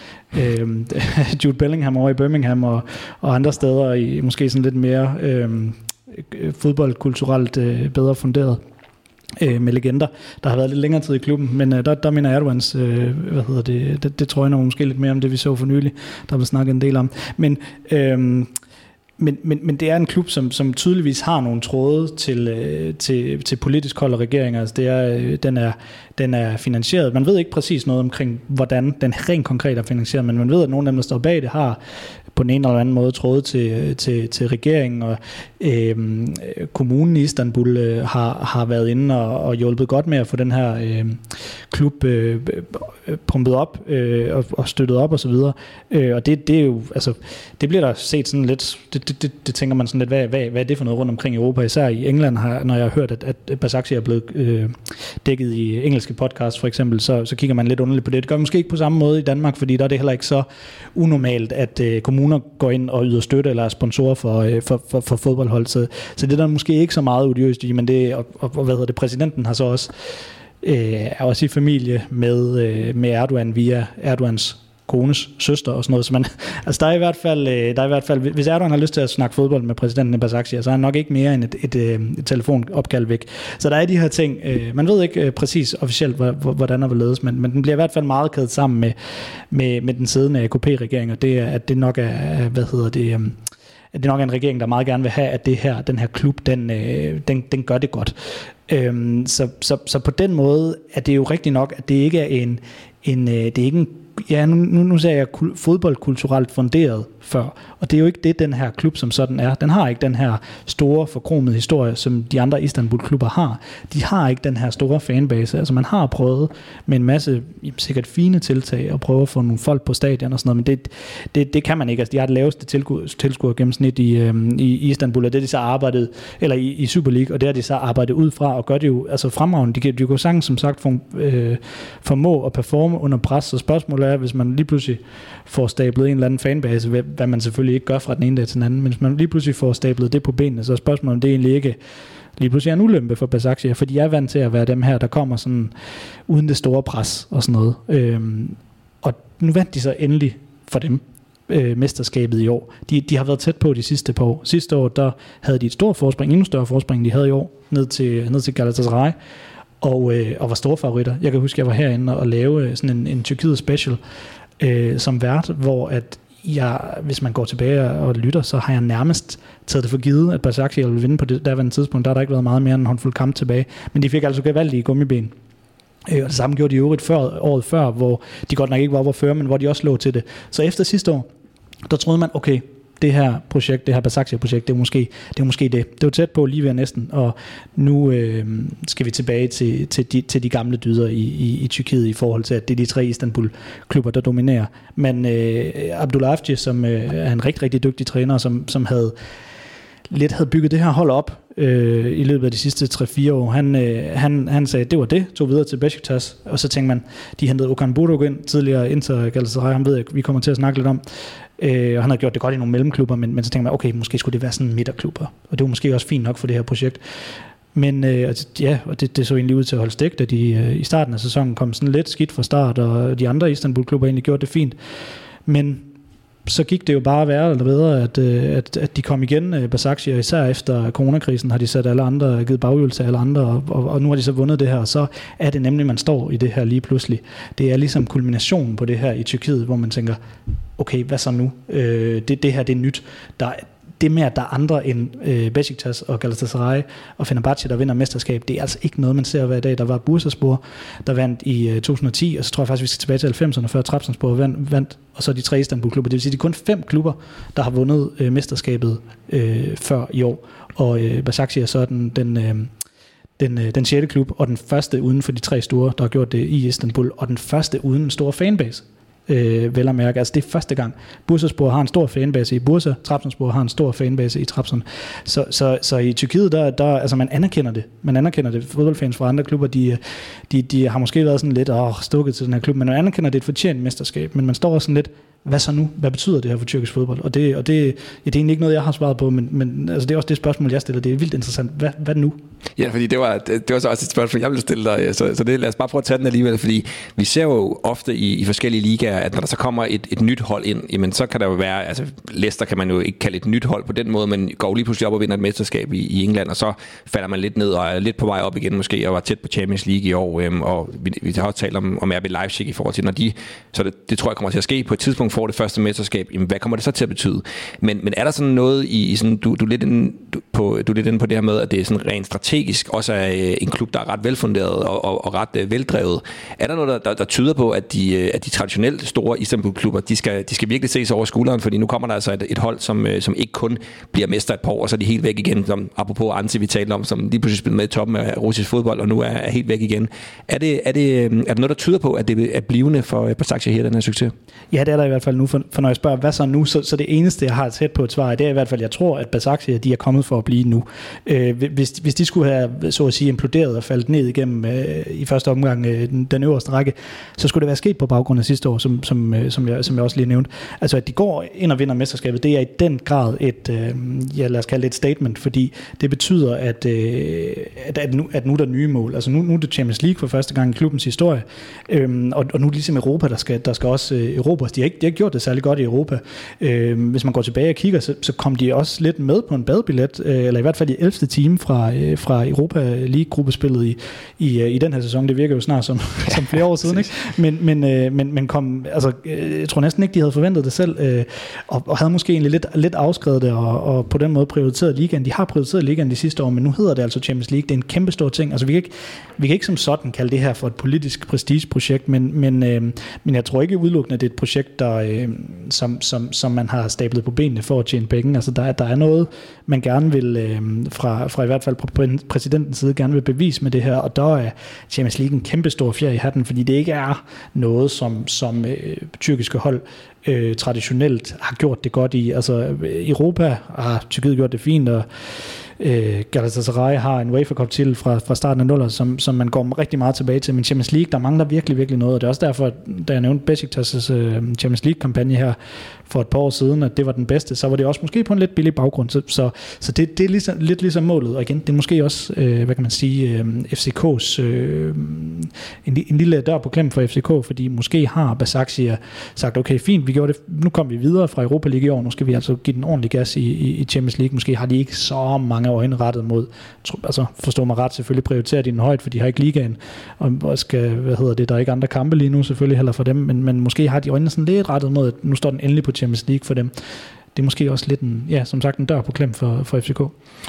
øh, Jude Bellingham over i Birmingham og, og andre steder, i måske sådan lidt mere øh, fodboldkulturelt øh, bedre funderet. Øh, med legender, der har været lidt længere tid i klubben, men øh, der, der mener Erdogans, øh, hvad hedder det, det, det tror jeg nok måske lidt mere om det, vi så for nylig, der vil snakke en del om. Men, øh, men, men, men det er en klub, som, som tydeligvis har nogle tråde til, øh, til, til politisk hold og regeringer. Altså det er, øh, den, er, den er finansieret. Man ved ikke præcis noget omkring, hvordan den rent konkret er finansieret, men man ved, at nogle af dem, der står bag det, har på den ene eller anden måde tråde til, til, til regeringen, og øh, kommunen i Istanbul øh, har, har været inde og, og hjulpet godt med at få den her øh, klub øh, pumpet op øh, og, og støttet op og så videre. Øh, og det, det er jo, altså, det bliver der set sådan lidt, det, det, det, det tænker man sådan lidt, hvad, hvad, hvad er det for noget rundt omkring i Europa? Især i England, har, når jeg har hørt, at, at Basaksehir er blevet øh, dækket i engelske podcasts for eksempel, så, så kigger man lidt underligt på det. Det gør måske ikke på samme måde i Danmark, fordi der er det heller ikke så unormalt, at øh, kommuner går ind og yder støtte eller er sponsorer for, øh, for, for, for fodboldhold. Så, så det er der måske ikke så meget odiøst i, men det, og, og, og hvad hedder det, præsidenten har så også, øh, er også i familie med, øh, med Erdogan via Erdogans kones søster og sådan noget. Så man, altså der er i hvert fald, der er i hvert fald, hvis Erdogan har lyst til at snakke fodbold med præsidenten i Basaksehir, så er han nok ikke mere end et, et, et, et telefonopkald væk. Så der er de her ting. Man ved ikke præcis officielt, hvordan der vil ledes, men, men den bliver i hvert fald meget kædet sammen med, med, med den siddende A K P-regering, og det er, at det nok er, hvad hedder det, at det nok er en regering, der meget gerne vil have, at det her, den her klub, den, den, den gør det godt. Så, så, så på den måde er det jo rigtigt nok, at det ikke er en, en det er ikke en Ja, nu, nu sagde jeg kul- fodboldkulturelt funderet før, og det er jo ikke det, den her klub som sådan er. Den har ikke den her store, forkromede historie, som de andre Istanbul-klubber har. De har ikke den her store fanbase. Altså man har prøvet med en masse sikkert fine tiltag at prøve at få nogle folk på stadion og sådan noget, men det, det, det kan man ikke. Altså de har det laveste tilskuergennemsnit i, øhm, i Istanbul, og det er de så arbejdet, eller i, i Super League, og det har de så arbejdet ud fra, og gør det jo altså fremragende. De kan jo de sagtens, som sagt, for, øh, formå at performe under pres, så spørgsmålet er, hvis man lige pludselig får stablet en eller anden fanbase, hvad man selvfølgelig ikke gør fra den ene dag til den anden, men hvis man lige pludselig får stablet det på benene, så er spørgsmålet, om det egentlig ikke lige pludselig er en ulempe for Basaksehir, for de er vant til at være dem her, der kommer sådan uden det store pres og sådan noget. Øhm, og nu vandt de så endelig for dem øh, mesterskabet i år. De, de har været tæt på de sidste par år. Sidste år, der havde de et stort forspring, endnu større forspring, de havde i år, ned til, ned til Galatasaray, og, øh, og var store favoritter. Jeg kan huske, jeg var herinde og lave sådan en, en Tyrkiet special øh, som vært, hvor at jeg, hvis man går tilbage og lytter, så har jeg nærmest taget det for givet, at Basaksehir ville vinde på det derværende tidspunkt. Der har der ikke været meget mere end en håndfuld kamp tilbage. Men de fik altså gevaldige gummiben. Øh, og det samme gjorde de i øvrigt før, året før, hvor de godt nok ikke var oppe at føre, men hvor de også lå til det. Så efter sidste år, der troede man, okay, det her projekt, det her Basaksehir-projekt, det er måske det. Er måske det. det var tæt på lige ved næsten, og nu øh, skal vi tilbage til, til, de, til de gamle dyder i, i, i Tyrkiet i forhold til, at det er de tre Istanbul-klubber, der dominerer. Men øh, Abdullah Avcı, som øh, er en rigtig, rigtig dygtig træner, som, som havde lidt havde bygget det her hold op øh, i løbet af de sidste tre fire år. Han, øh, han, han sagde, det var det, tog videre til Beşiktaş, og så tænkte man, de hentede Okan Buruk ind, tidligere Inter Galatasaray, han ved jeg, vi kommer til at snakke lidt om, øh, og han havde gjort det godt i nogle mellemklubber, men, men så tænkte man, okay, måske skulle det være sådan midterklubber, og det var måske også fint nok for det her projekt. Men øh, ja, og det, det så egentlig ud til at holde stik, da de øh, i starten af sæsonen kom sådan lidt skidt fra start, og de andre Istanbul-klubber egentlig gjorde det fint. Men så gik det jo bare værre eller bedre, at, at, at de kom igen, Basaksehir, især efter coronakrisen har de sat alle andre, givet baghjul til alle andre, og, og, og nu har de så vundet det her, og så er det nemlig, man står i det her lige pludselig. Det er ligesom kulminationen på det her i Tyrkiet, hvor man tænker, okay, hvad så nu? Øh, det, det her, det er nyt. Der, det med, at der er andre end øh, Beşiktaş og Galatasaray og Fenerbahçe, der vinder mesterskab, det er altså ikke noget, man ser hver dag. Der var Bursaspor, der vandt i øh, to tusind og ti, og så tror jeg faktisk, vi skal tilbage til halvfemserne, før Trabzonspor vandt, vandt, og så de tre Istanbul-klubber. Det vil sige, det er kun fem klubber, der har vundet øh, mesterskabet øh, før i år. Og øh, Basaksehir er så den, den, øh, den, øh, den sjette klub, og den første uden for de tre store, der har gjort det i Istanbul, og den første uden en stor fanbase. Øh, vel at mærke. Altså det er første gang. Bursaspor har en stor fanbase i Bursa, Trabzonspor har en stor fanbase i Trabzon. Så, så, så i Tyrkiet, der, der, altså man anerkender det. Man anerkender det. Fodboldfans fra andre klubber, de, de, de har måske været sådan lidt åh, stukket til den her klub, men man anerkender, det er et fortjent mesterskab. Men man står også sådan lidt, hvad så nu? Hvad betyder det her for tyrkisk fodbold? Og det, og det, ja, det er egentlig ikke noget, jeg har svaret på, men, men altså det er også det spørgsmål, jeg stiller. Det er vildt interessant. Hvad, hvad nu? Ja, fordi det var, det var så også et spørgsmål, jeg ville stille dig, så, så det, lad os bare prøve at tage den alligevel, fordi vi ser jo ofte i, i forskellige ligaer, at når der så kommer et, et nyt hold ind, jamen så kan der jo være, altså Leicester kan man jo ikke kalde et nyt hold på den måde, men går lige pludselig op og vinder et mesterskab i, i England, og så falder man lidt ned og er lidt på vej op igen måske, og var tæt på Champions League i år, øhm, og vi, vi har også talt om, om R B Leipzig i forhold til, når de, så det, det tror jeg kommer til at ske på et tidspunkt, får det første mesterskab, jamen, hvad kommer det så til at betyde? Men, men er der sådan noget i, i sådan, du, du, er lidt inde, du, på, du er lidt inde på det her med, at det er sådan rent strategisk, også er en klub, der er ret velfunderet og, og, og ret uh, veldrevet. Er der noget, der, der, der tyder på, at de, at de traditionelt store Istanbul-klubber, de skal, de skal virkelig ses over skulderen, fordi nu kommer der altså et, et hold, som, som ikke kun bliver mester et par år, og så er de helt væk igen, som apropos Antti, vi talte om, som lige pludselig spillede med i toppen af russisk fodbold, og nu er, er helt væk igen. Er det, er, det, er det noget, der tyder på, at det er blivende for Başakşehir, den her succes? Ja, det er der i hvert fald nu, for, for når jeg spørger, hvad så nu, så, så det eneste, jeg har tæt på et svar, det er i hvert fald, jeg tror, at Başakşehir, de er kommet for at blive nu. Øh, hvis, hvis de skulle have, så at sige, imploderet og faldt ned igennem øh, i første omgang øh, den, den øverste række, så skulle det være sket på baggrund af sidste år, som, som, øh, som, jeg, som jeg også lige nævnte. Altså, at de går ind og vinder mesterskabet, det er i den grad et, øh, ja, lad os kalde det et statement, fordi det betyder, at, øh, at, at, nu, at nu er der nye mål. Altså, nu, nu er det Champions League for første gang i klubbens historie, øh, og, og nu er det ligesom Europa, der skal, der skal også øh, erobres. De har ikke, de har ikke gjort det særlig godt i Europa. Øh, hvis man går tilbage og kigger, så, så kom de også lidt med på en badebillet, øh, eller i hvert fald i ellevte time fra, øh, fra Europa League-gruppespillet i, i, i den her sæson. Det virker jo snart som, som flere år siden, ikke? Men, men, øh, men, men kom, altså, øh, jeg tror næsten ikke, de havde forventet det selv, øh, og, og havde måske egentlig lidt, lidt afskrevet det, og, og på den måde prioriteret ligaen. De har prioriteret ligaen de sidste år, men nu hedder det altså Champions League. Det er en kæmpe stor ting. Altså, vi kan ikke, vi kan ikke som sådan kalde det her for et politisk prestigeprojekt, men, men, øh, men jeg tror ikke udelukkende, at det er et projekt, der, øh, som, som, som man har stablet på benene for at tjene penge. Altså, der, der er noget, man gerne vil, øh, fra, fra i hvert fald fra præsidentens side, gerne vil bevise med det her, og der er Champions League en kæmpe stor fjer i hatten, fordi det ikke er noget, som, som øh, tyrkiske hold øh, traditionelt har gjort det godt i. Altså, Europa har Tyrkiet gjort det fint, og Øh, Galatasaray har en UEFA Cup til fra, fra starten af nuller, som, som man går rigtig meget tilbage til, men Champions League, der mangler virkelig, virkelig noget, og det er også derfor, da jeg nævnte Besiktas' uh, Champions League-kampagne her for et par år siden, at det var den bedste, så var det også måske på en lidt billig baggrund, så, så, så det, det er ligesom, lidt ligesom målet, og igen, det er måske også, øh, hvad kan man sige, øh, F C K's, øh, en, en lille dør på klem for F C K, fordi måske har Başakşehir sagt, okay, fint, vi gjorde det, nu kom vi videre fra Europa League i år, nu skal vi altså give den ordentlig gas i, i, i Champions League, måske har de ikke så mange øjne rettet mod, altså forstå mig ret, selvfølgelig prioriterer de den højt, for de har ikke ligaen, og skal, hvad hedder det, der er ikke andre kampe lige nu selvfølgelig heller for dem, men, men måske har de øjnene sådan lidt rettet mod, at nu står den endelig på Champions League for dem. Det er måske også lidt en, ja, som sagt en dør på klem for, for F C K.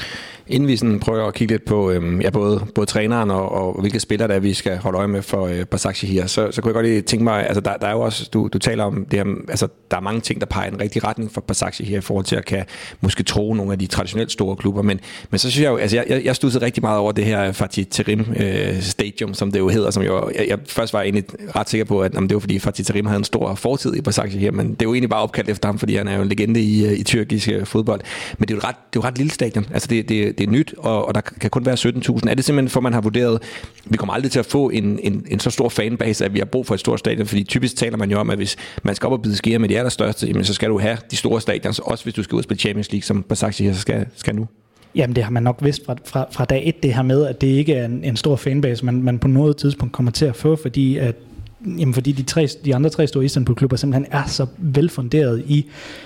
Inden vi sådan prøver at kigge lidt på øhm, ja, både, både træneren og, og hvilke spillere der vi skal holde øje med for øh, Başakşehir, så, så kunne jeg godt lige tænke mig, altså der, der er jo også, du, du taler om det her, altså der er mange ting, der peger i den rigtige retning for Başakşehir i forhold til at kan måske tro nogle af de traditionelt store klubber, men, men så synes jeg jo, altså jeg, jeg studsede rigtig meget over det her Fatih Terim øh, Stadium, som det jo hedder, som jo, jeg, jeg først var egentlig ret sikker på, at jamen, det var fordi Fatih Terim havde en stor fortid i Başakşehir, men det er jo egentlig bare opkaldt efter ham, fordi han er jo en legende i, i tyrkisk fodbold, men det er jo ret, det er jo ret lille stadion, altså det, det, det er nyt, og, og der kan kun være sytten tusind. Er det simpelthen, for man har vurderet, vi kommer aldrig til at få en, en, en så stor fanbase, at vi har brug for et stort stadion, fordi typisk taler man jo om, at hvis man skal op og bide skier med de allerstørste, jamen, så skal du have de store stadions, også hvis du skal ud og spille Champions League, som Başakşehir skal, skal nu. Jamen det har man nok vidst fra, fra, fra dag et, det her med, at det ikke er en, en stor fanbase, man, man på noget tidspunkt kommer til at få, fordi at jamen fordi de, tre, de andre tre store Istanbul-klubber simpelthen er så velfunderet i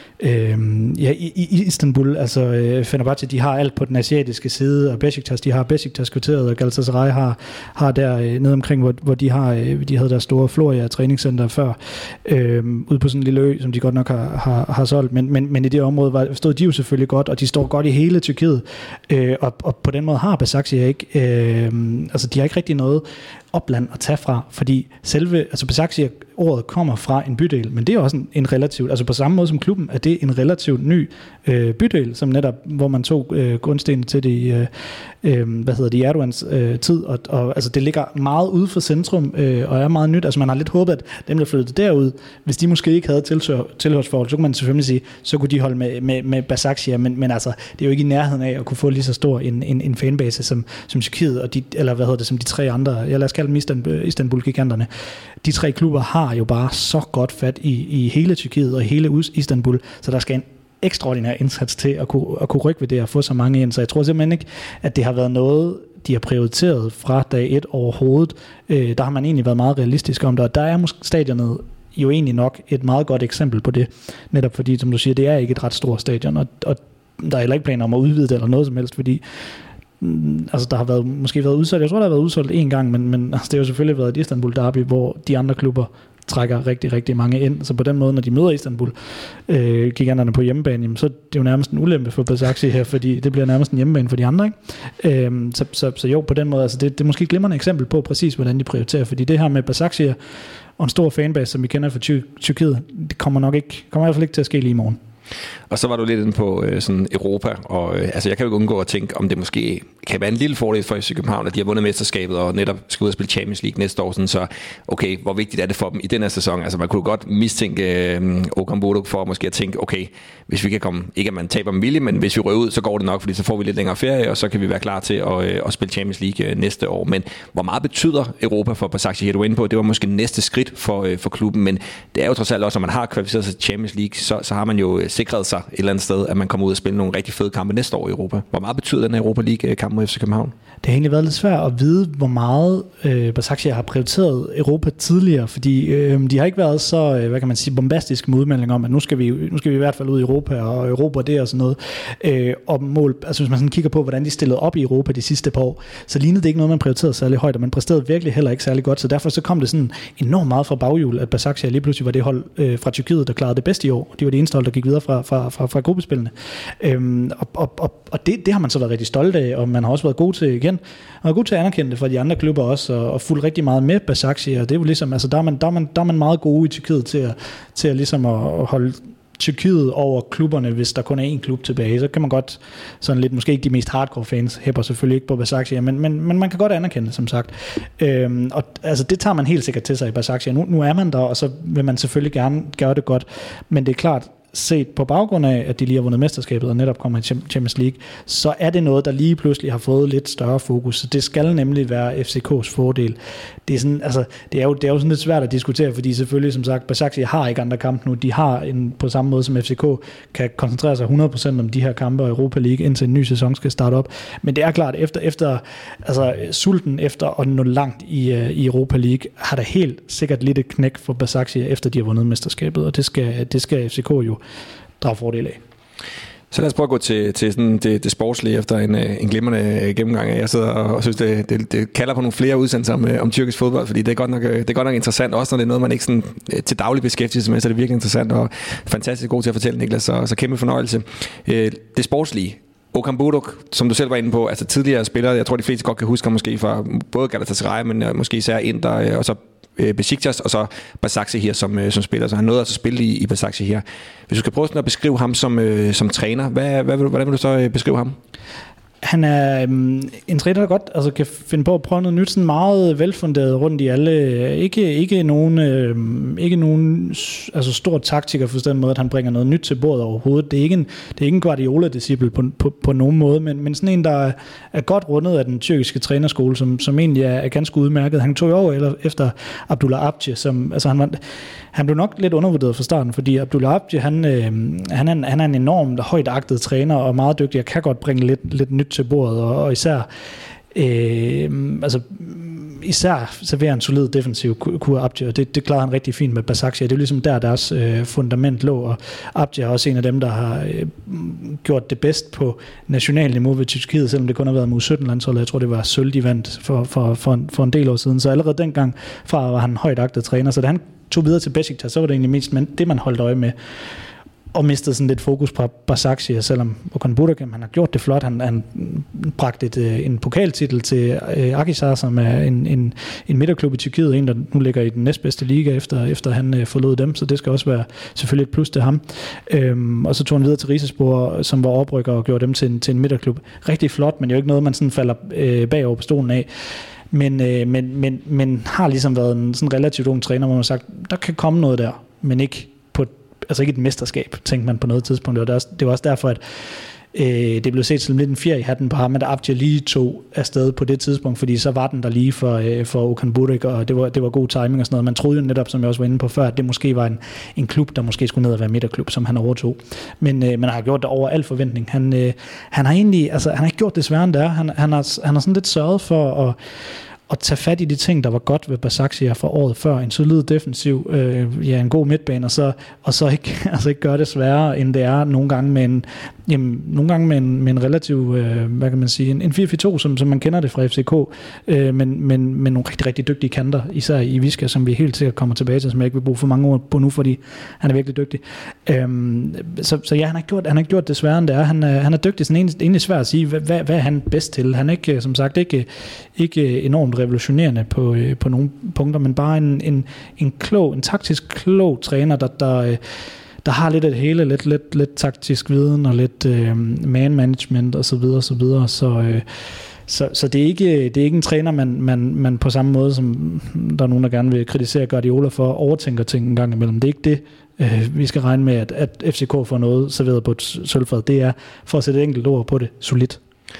Øhm, ja, i, i Istanbul, altså øh, Fenerbahce, de har alt på den asiatiske side, og Besiktas, de har Besiktas-kvarteret, og Galatasaray har, har der øh, nede omkring, hvor, hvor de har, øh, de havde deres store Floria træningscenter før, øh, ude på sådan en lille ø, som de godt nok har, har, har solgt, men, men, men i det område var, stod de jo selvfølgelig godt, og de står godt i hele Tyrkiet, øh, og, og på den måde har Başakşehir ikke, øh, altså de har ikke rigtig noget opland at tage fra, fordi selve, altså Başakşehir, ordet kommer fra en bydel, men det er også en, en relativt, altså på samme måde som klubben, er det en relativt ny øh, bydel, som netop, hvor man tog øh, grundstenen til det i, øh, øh, hvad hedder det, i Erdogans øh, tid, og, og altså det ligger meget ude for centrum, øh, og er meget nyt, altså man har lidt håbet, at dem, der flyttede derud, hvis de måske ikke havde tilhør, tilhørsforhold, så kunne man selvfølgelig sige, så kunne de holde med, med, med Başakşehir, men, men altså, det er jo ikke i nærheden af at kunne få lige så stor en, en, en fanbase som, som Tyrkiet, og de, eller hvad hedder det, som de tre andre, jeg lad os kalde dem Istanbul, Istanbul-giganterne. De tre klubber har jo bare så godt fat i, i hele Tyrkiet og hele Istanbul, så der skal en ekstraordinær indsats til at kunne, at kunne rykke ved det og få så mange ind. Så jeg tror simpelthen ikke, at det har været noget, de har prioriteret fra dag et overhovedet. Øh, der har man egentlig været meget realistisk om det, og der er måske stadionet jo egentlig nok et meget godt eksempel på det. Netop fordi, som du siger, det er ikke et ret stort stadion, og, og der er heller ikke planer om at udvide det eller noget som helst, fordi altså der har været, måske været udsolgt, jeg tror der har været udsolgt en gang, men, men altså, det har jo selvfølgelig været et Istanbul derby, hvor de andre klubber trækker rigtig, rigtig mange ind. Så på den måde, når de møder Istanbul, øh, giganterne på hjemmebane, jamen, så er det jo nærmest en ulempe for Başakşehir her, fordi det bliver nærmest en hjemmebane for de andre. Ikke? Øh, så, så, så jo, på den måde, altså det, det er måske et glimrende eksempel på præcis, hvordan de prioriterer, fordi det her med Başakşehir og en stor fanbase, som vi kender fra Tyrkiet, det kommer nok ikke, kommer i hvert fald ikke til at ske lige i morgen. Og så var du lidt inde på øh, sådan Europa, og øh, altså jeg kan jo ikke undgå at tænke, om det måske kan være en lille fordel for F C København, at de har vundet mesterskabet og netop skal ud og spille Champions League næste år, sådan, så okay, hvor vigtigt er det for dem i den her sæson? Altså man kunne godt mistænke øh, Okan Buruk for måske at tænke, okay, hvis vi kan komme, ikke at man taber med vilje, men hvis vi rører ud, så går det nok, fordi så får vi lidt længere ferie, og så kan vi være klar til at, øh, at spille Champions League øh, næste år. Men hvor meget betyder Europa for Başakşehir, du inde på? Det var måske næste skridt for, øh, for klubben, men det er jo trods alt også, når man har kvalificeret sig til Champions League, så, så har man jo øh, sikret sig et eller andet sted, at man kommer ud og spille nogle rigtig fede kampe næste år i Europa. Hvor meget betyder den her Europa League-kamp mod F C København? Det har egentlig været lidt svært at vide, hvor meget øh, Başakşehir har prioriteret Europa tidligere, fordi øh, de har ikke været så, øh, hvad kan man sige, bombastiske med udmeldinger om, at nu skal vi, nu skal vi i hvert fald ud i Europa, og Europa det og sådan noget. Øh, og mål, altså hvis man sådan kigger på, hvordan de stillede op i Europa de sidste par år, så lignede det ikke noget, man prioriterede særlig højt, og man præsterede virkelig heller ikke særlig godt, så derfor så kom det sådan enormt meget fra baghjul, at Başakşehir lige pludselig var det hold øh, fra Tyrkiet, der klarede det bedste i år. De var det eneste hold, der gik videre fra, fra, fra, fra gruppespillene. Øhm, og og, og, og det, det har man så været rigtig stolt af, og man har også været god til igen, og er god til at anerkende det fra de andre klubber også, og, og fulgt rigtig meget med Başakşehir, og det er jo ligesom, altså der er man, der er man, der er man meget gode i Tyrkiet til at, til at ligesom at holde Tyrkiet over klubberne, hvis der kun er én klub tilbage, så kan man godt, sådan lidt, måske ikke de mest hardcore fans, hæpper selvfølgelig ikke på Başakşehir, men, men, men man kan godt anerkende det, som sagt. Øhm, og altså, det tager man helt sikkert til sig i Başakşehir. Nu, nu er man der, og så vil man selvfølgelig gerne gøre det godt, men det er klart, set på baggrund af, at de lige har vundet mesterskabet og netop kommer i Champions League, så er det noget, der lige pludselig har fået lidt større fokus. Så det skal nemlig være F C K's fordel. Det er, sådan, altså, det er, jo, det er jo sådan lidt svært at diskutere, fordi selvfølgelig, som sagt, Başakşehir har ikke andre kampe nu. De har en, på samme måde som F C K, kan koncentrere sig hundrede procent om de her kampe og Europa League, indtil en ny sæson skal starte op. Men det er klart, efter, efter altså, sulten efter at nå langt i, uh, i Europa League, har der helt sikkert lidt et knæk for Başakşehir, efter de har vundet mesterskabet, og det skal, det skal F C K jo drage fordel af. Så lad os prøve at gå til, til sådan det, det sportslige efter en, en glimrende gennemgang. Jeg sidder og, og synes, det, det, det kalder på nogle flere udsendelser om, om tyrkisk fodbold, fordi det er, godt nok, det er godt nok interessant, også når det er noget, man ikke sådan, til daglig beskæftiger sig med, så det er virkelig interessant og fantastisk god til at fortælle, Niklas, så, så kæmpe fornøjelse. Det sportslige. Okan Buruk, som du selv var inde på, altså tidligere spillere, jeg tror de fleste godt kan huske måske fra både Galatasaray, men måske især Inter, og så Besiktas, og så Başakşehir som, som spiller, så han nåede altså at spille i, i Başakşehir. Hvis du skal prøve sådan at beskrive ham som, som træner, hvad, hvad, hvordan vil du så beskrive ham? Han er um, en træner, der godt altså, kan finde på at prøve noget nyt, sådan meget velfunderet rundt i alle. Ikke, ikke nogen, øh, ikke nogen altså, stor taktiker for den måde, at han bringer noget nyt til bordet overhovedet. Det er ikke en, det er ikke en Guardiola-disciple på, på, på nogen måde, men, men sådan en, der er godt rundet af den tyrkiske trænerskole, som, som egentlig er, er ganske udmærket. Han tog jo over eller, efter Abdullah Avcı, som altså, han var... Han blev nok lidt undervurderet fra starten, fordi Abdullah Avcı, han, øh, han, er en, han er en enormt højt agtet træner og meget dygtig og kan godt bringe lidt, lidt nyt til bordet, og, og især øh, altså, især serverer en solid defensiv kur Avcı, og det, det klarede han rigtig fint med Başakşehir. Det er ligesom der, deres øh, fundament lå, og Avcı er også en af dem, der har øh, gjort det bedst på national niveau ved Tyrkiet, selvom det kun har været med U sytten-landsholdet. Jeg tror, det var sølv, de vandt for, for, for, en, for en del år siden, så allerede dengang fra var han en højt agtet træner, så da han tog videre til Besiktas, så var det egentlig mest det, man holdt øje med, og mistede sådan lidt fokus på Başakşehir, selvom Okan Buruk, han har gjort det flot. Han, han bragte et, en pokaltitel til Akhisar, som er en, en, en midterklub i Tyrkiet, en der nu ligger i den næstbedste liga, efter, efter han forlod dem, så det skal også være selvfølgelig et plus til ham. Øhm, og så tog han videre til Rizespor, som var oprykker og gjorde dem til en, til en midterklub. Rigtig flot, men jo ikke noget, man sådan falder øh, bagover på stolen af. Men, øh, men, men, men har ligesom været en sådan relativt ung træner, hvor man har sagt, der kan komme noget der, men ikke på, altså ikke et mesterskab, tænkte man på noget tidspunkt. Det var, også, det var også derfor, at øh, det blev set som lidt en fjer i hatten på ham, at Avcı lige tog afsted på det tidspunkt, fordi så var den der lige for, øh, for Okan Buruk, og det var, det var god timing og sådan noget. Man troede jo netop, som jeg også var inde på før, at det måske var en, en klub, der måske skulle ned og være midterklub, som han overtog. Men øh, man har gjort det over al forventning. Han, øh, han har egentlig, altså han har ikke gjort det sværere end det er. Han, han, har, han har sådan lidt sørget for at at tage fat i de ting, der var godt ved Başakşehir fra året før. En solid defensiv, øh, ja, en god midtbane, og så, og så ikke, altså ikke gøre det sværere, end det er nogle gange med en, Jamen, nogle gange med en, med en relativ, øh, hvad kan man sige, en, en fire fire to, som, som man kender det fra F C K, øh, men, men med nogle rigtig, rigtig dygtige kanter, især i Viska, som vi helt sikkert kommer tilbage til, som jeg ikke vil bruge for mange ord på nu, fordi han er virkelig dygtig. Øhm, så, så ja, han har, gjort, han har gjort det sværere, end det er. Han, han er dygtig, sådan egentlig, egentlig svært at sige, hvad, hvad, hvad er han bedst til? Han er ikke, som sagt, ikke, ikke enormt revolutionerende på, på nogle punkter, men bare en, en, en klog, en taktisk klog træner, der, der der har lidt af det hele, lidt, lidt, lidt taktisk viden og lidt øh, man management og så videre, så videre. Så, øh, så, så det er ikke det er ikke en træner, man, man, man på samme måde, som der er nogen, der gerne vil kritisere Guardiola for, overtænker ting en gang imellem. Det er ikke det, øh, vi skal regne med, at, at F C K får noget serveret på et sølvfad. Det er, for at sætte et enkelt ord på det, solidt.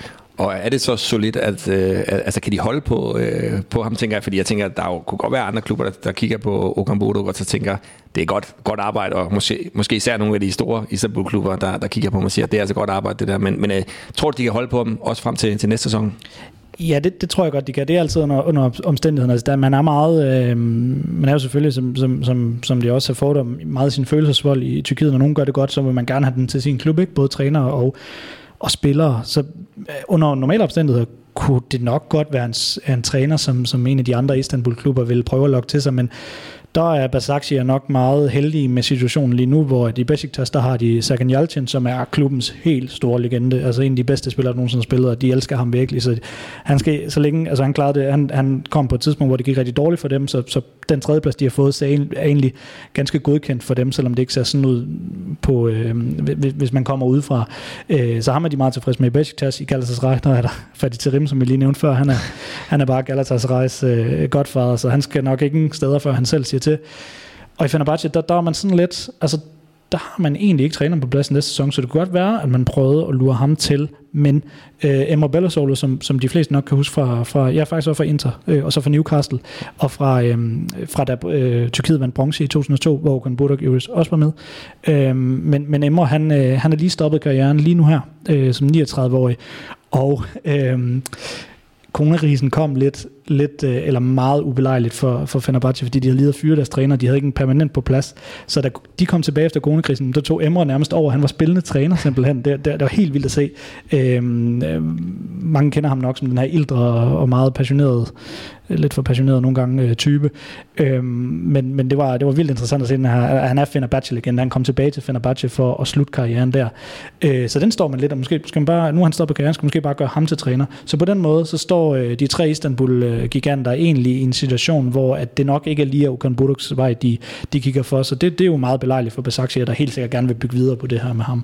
Og er det så solidt, at øh, altså kan de holde på, øh, på ham, tænker jeg, fordi jeg tænker, at der jo kunne godt være andre klubber, der, der kigger på Okan Buruk, og så tænker, det er godt, godt arbejde, og måske, måske især nogle af de store Istanbul-klubber, der, der kigger på mig og siger, det er altså godt arbejde, det der, men, men øh, tror du, de kan holde på ham, også frem til, til næste sæson? Ja, det, det tror jeg godt, de kan. Det er altid under, under omstændighederne. Altså, der, man er meget, øh, man er jo selvfølgelig, som, som, som, som de også har fået om, meget sin følelsesvold i Tyrkiet. Når nogen gør det godt, så vil man gerne have den til sin klub, ikke? Både træner og og spillere, så under normale omstændigheder kunne det nok godt være en, en træner, som, som en af de andre Istanbul-klubber ville prøve at lokke til sig, men der er Başakşehir nok meget heldige med situationen lige nu, hvor i Beşiktaş, der har de Sergen Yalçın, som er klubbens helt store legende, altså en af de bedste spillere, der nogensinde har spillet, og de elsker ham virkelig, så han skal, så længe, altså han klarede det, han, han kom på et tidspunkt, hvor det gik rigtig dårligt for dem, så, så den tredjeplads, de har fået, så er egentlig ganske godkendt for dem, selvom det ikke ser sådan ud på, øh, hvis man kommer udefra. Øh, så ham er de meget tilfredse med i Beşiktaş. I Galatasaray, der er der Fatih Terim, som jeg lige nævnte før, han er, han er bare Galatasarays øh, godfader, så han skal nok ikke ingen steder, før han selv siger til. Og i Fenerbahce, der, der er man sådan lidt, altså der har man egentlig ikke træner på plads næste sæson, så det kunne godt være, at man prøvede at lure ham til, men øh, Emre Belözoğlu, som, som de fleste nok kan huske fra, fra ja, faktisk også fra Inter, øh, og så fra Newcastle, og fra, øh, fra da øh, Tyrkiet vandt bronze i to tusind og to, hvor Okan Buruk også var med. Øh, men, men Emre, han, øh, han er lige stoppet karrieren lige nu her, øh, som niogtredive-årig, og øh, coronakrisen kom lidt, lidt eller meget ubelejligt for, for Fenerbahce, fordi de havde lige at fyre deres træner, de havde ikke en permanent på plads. Så da de kom tilbage efter coronakrisen, der tog Emre nærmest over. Han var spillende træner simpelthen. Det, det, det var helt vildt at se. Øhm, øh, mange kender ham nok som den her ældre og meget passionerede, lidt for passioneret nogle gange øh, type. Øhm, men men det, var, det var vildt interessant at se, at han er Fenerbahce-legende. Han kom tilbage til Fenerbahce for at slutte karrieren der. Øh, så den står man lidt, og måske skal man bare, nu har han stoppet karrieren, skal man måske bare gøre ham til træner. Så på den måde, så står øh, de tre Istanbul-giganter egentlig i en situation, hvor at det nok ikke er lige Okan Buruks vej, de, de kigger for. Så det, det er jo meget belejligt for Başakşehir, der helt sikkert gerne vil bygge videre på det her med ham.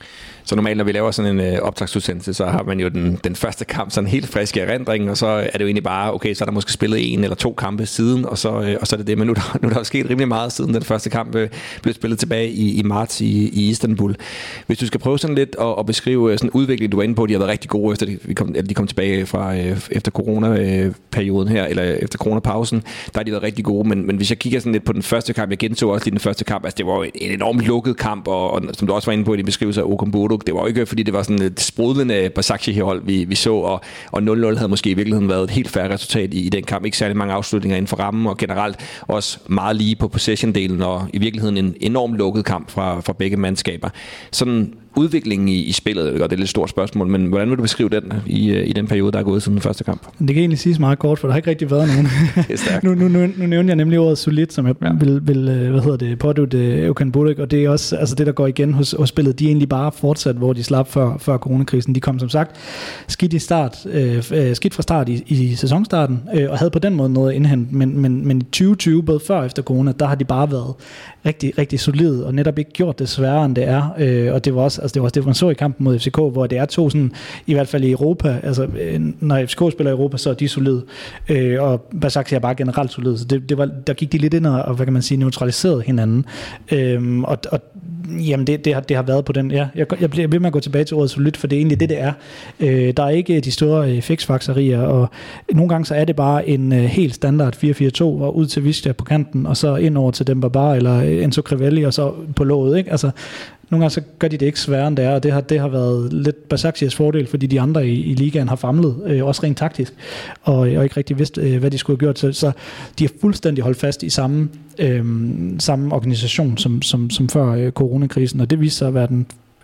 Så normalt, når vi laver sådan en øh, optagsudsendelse, så har man jo den, den første kamp sådan helt frisk i erindring, og så er det jo egentlig bare, okay, så er der måske spillet en eller to kampe siden, og så, øh, og så er det det. Men nu, der, nu er der sket rimelig meget siden den første kamp øh, blev spillet tilbage i, i marts i, i Istanbul. Hvis du skal prøve sådan lidt at, at beskrive sådan en udvikling, du var inde på, de har været rigtig gode, efter de kom, de kom tilbage fra øh, efter coronaperioden her, eller efter coronapausen, der har de været rigtig gode. Men, men hvis jeg kigger sådan lidt på den første kamp, jeg gentog også lige den første kamp, altså det var jo en enormt lukket kamp, og, og som du også var inde på i din beskrivelse af Okan Buruk, det var jo ikke, fordi det var sådan et sprudlende Başakşehir-hold, vi, vi så, og, og nul nul havde måske i virkeligheden været et helt fair resultat i, i den kamp. Ikke særlig mange afslutninger inden for rammen, og generelt også meget lige på possession-delen, og i virkeligheden en enormt lukket kamp fra, fra begge mandskaber. Sådan udviklingen i, i spillet, det er et lidt stort spørgsmål, men hvordan vil du beskrive den i, i den periode, der er gået siden den første kamp? Det kan egentlig siges meget kort, for der har ikke rigtig været nogen. nu, nu, nu, nu nævnte jeg nemlig ordet solidt, som jeg ja. vil, vil hvad hedder det, pådute Okan Buruk, og det er også altså det, der går igen hos, hos spillet. De er egentlig bare fortsat, hvor de slap før, før coronakrisen. De kom som sagt skidt, i start, øh, skidt fra start i, i sæsonstarten, øh, og havde på den måde noget at indhente, men, men, men i tyve tyve, både før og efter corona, der har de bare været rigtig, rigtig solide, og netop ikke gjort det sværere, end det er, øh, og det var også altså det var også det, man så i kampen mod F C K, hvor det er to sådan, i hvert fald i Europa, altså når F C K spiller i Europa, så er de solide, øh, og Başakşehir er bare generelt solide, så det, det var, der gik de lidt ind og, hvad kan man sige, neutraliserede hinanden, øh, og, og jamen det, det, har, det har været på den, ja, jeg, jeg bliver ved med at gå tilbage til ordet solidt, for det er egentlig det, det er. Øh, der er ikke de store øh, fiksfakserier, og nogle gange så er det bare en øh, helt standard fire fire to, og ud til Wisla på kanten, og så ind over til Demba Ba, eller Enzo Crivelli, og så på låget, ikke? Altså, nogle gange så gør de det ikke sværere, end det er, og det har, det har været lidt Başakşehir's fordel, fordi de andre i, i ligaen har famlet, øh, også rent taktisk, og, og ikke rigtig vidst, øh, hvad de skulle have gjort. Så, så de har fuldstændig holdt fast i samme, øh, samme organisation som, som, som før øh, coronakrisen, og det viser sig at være den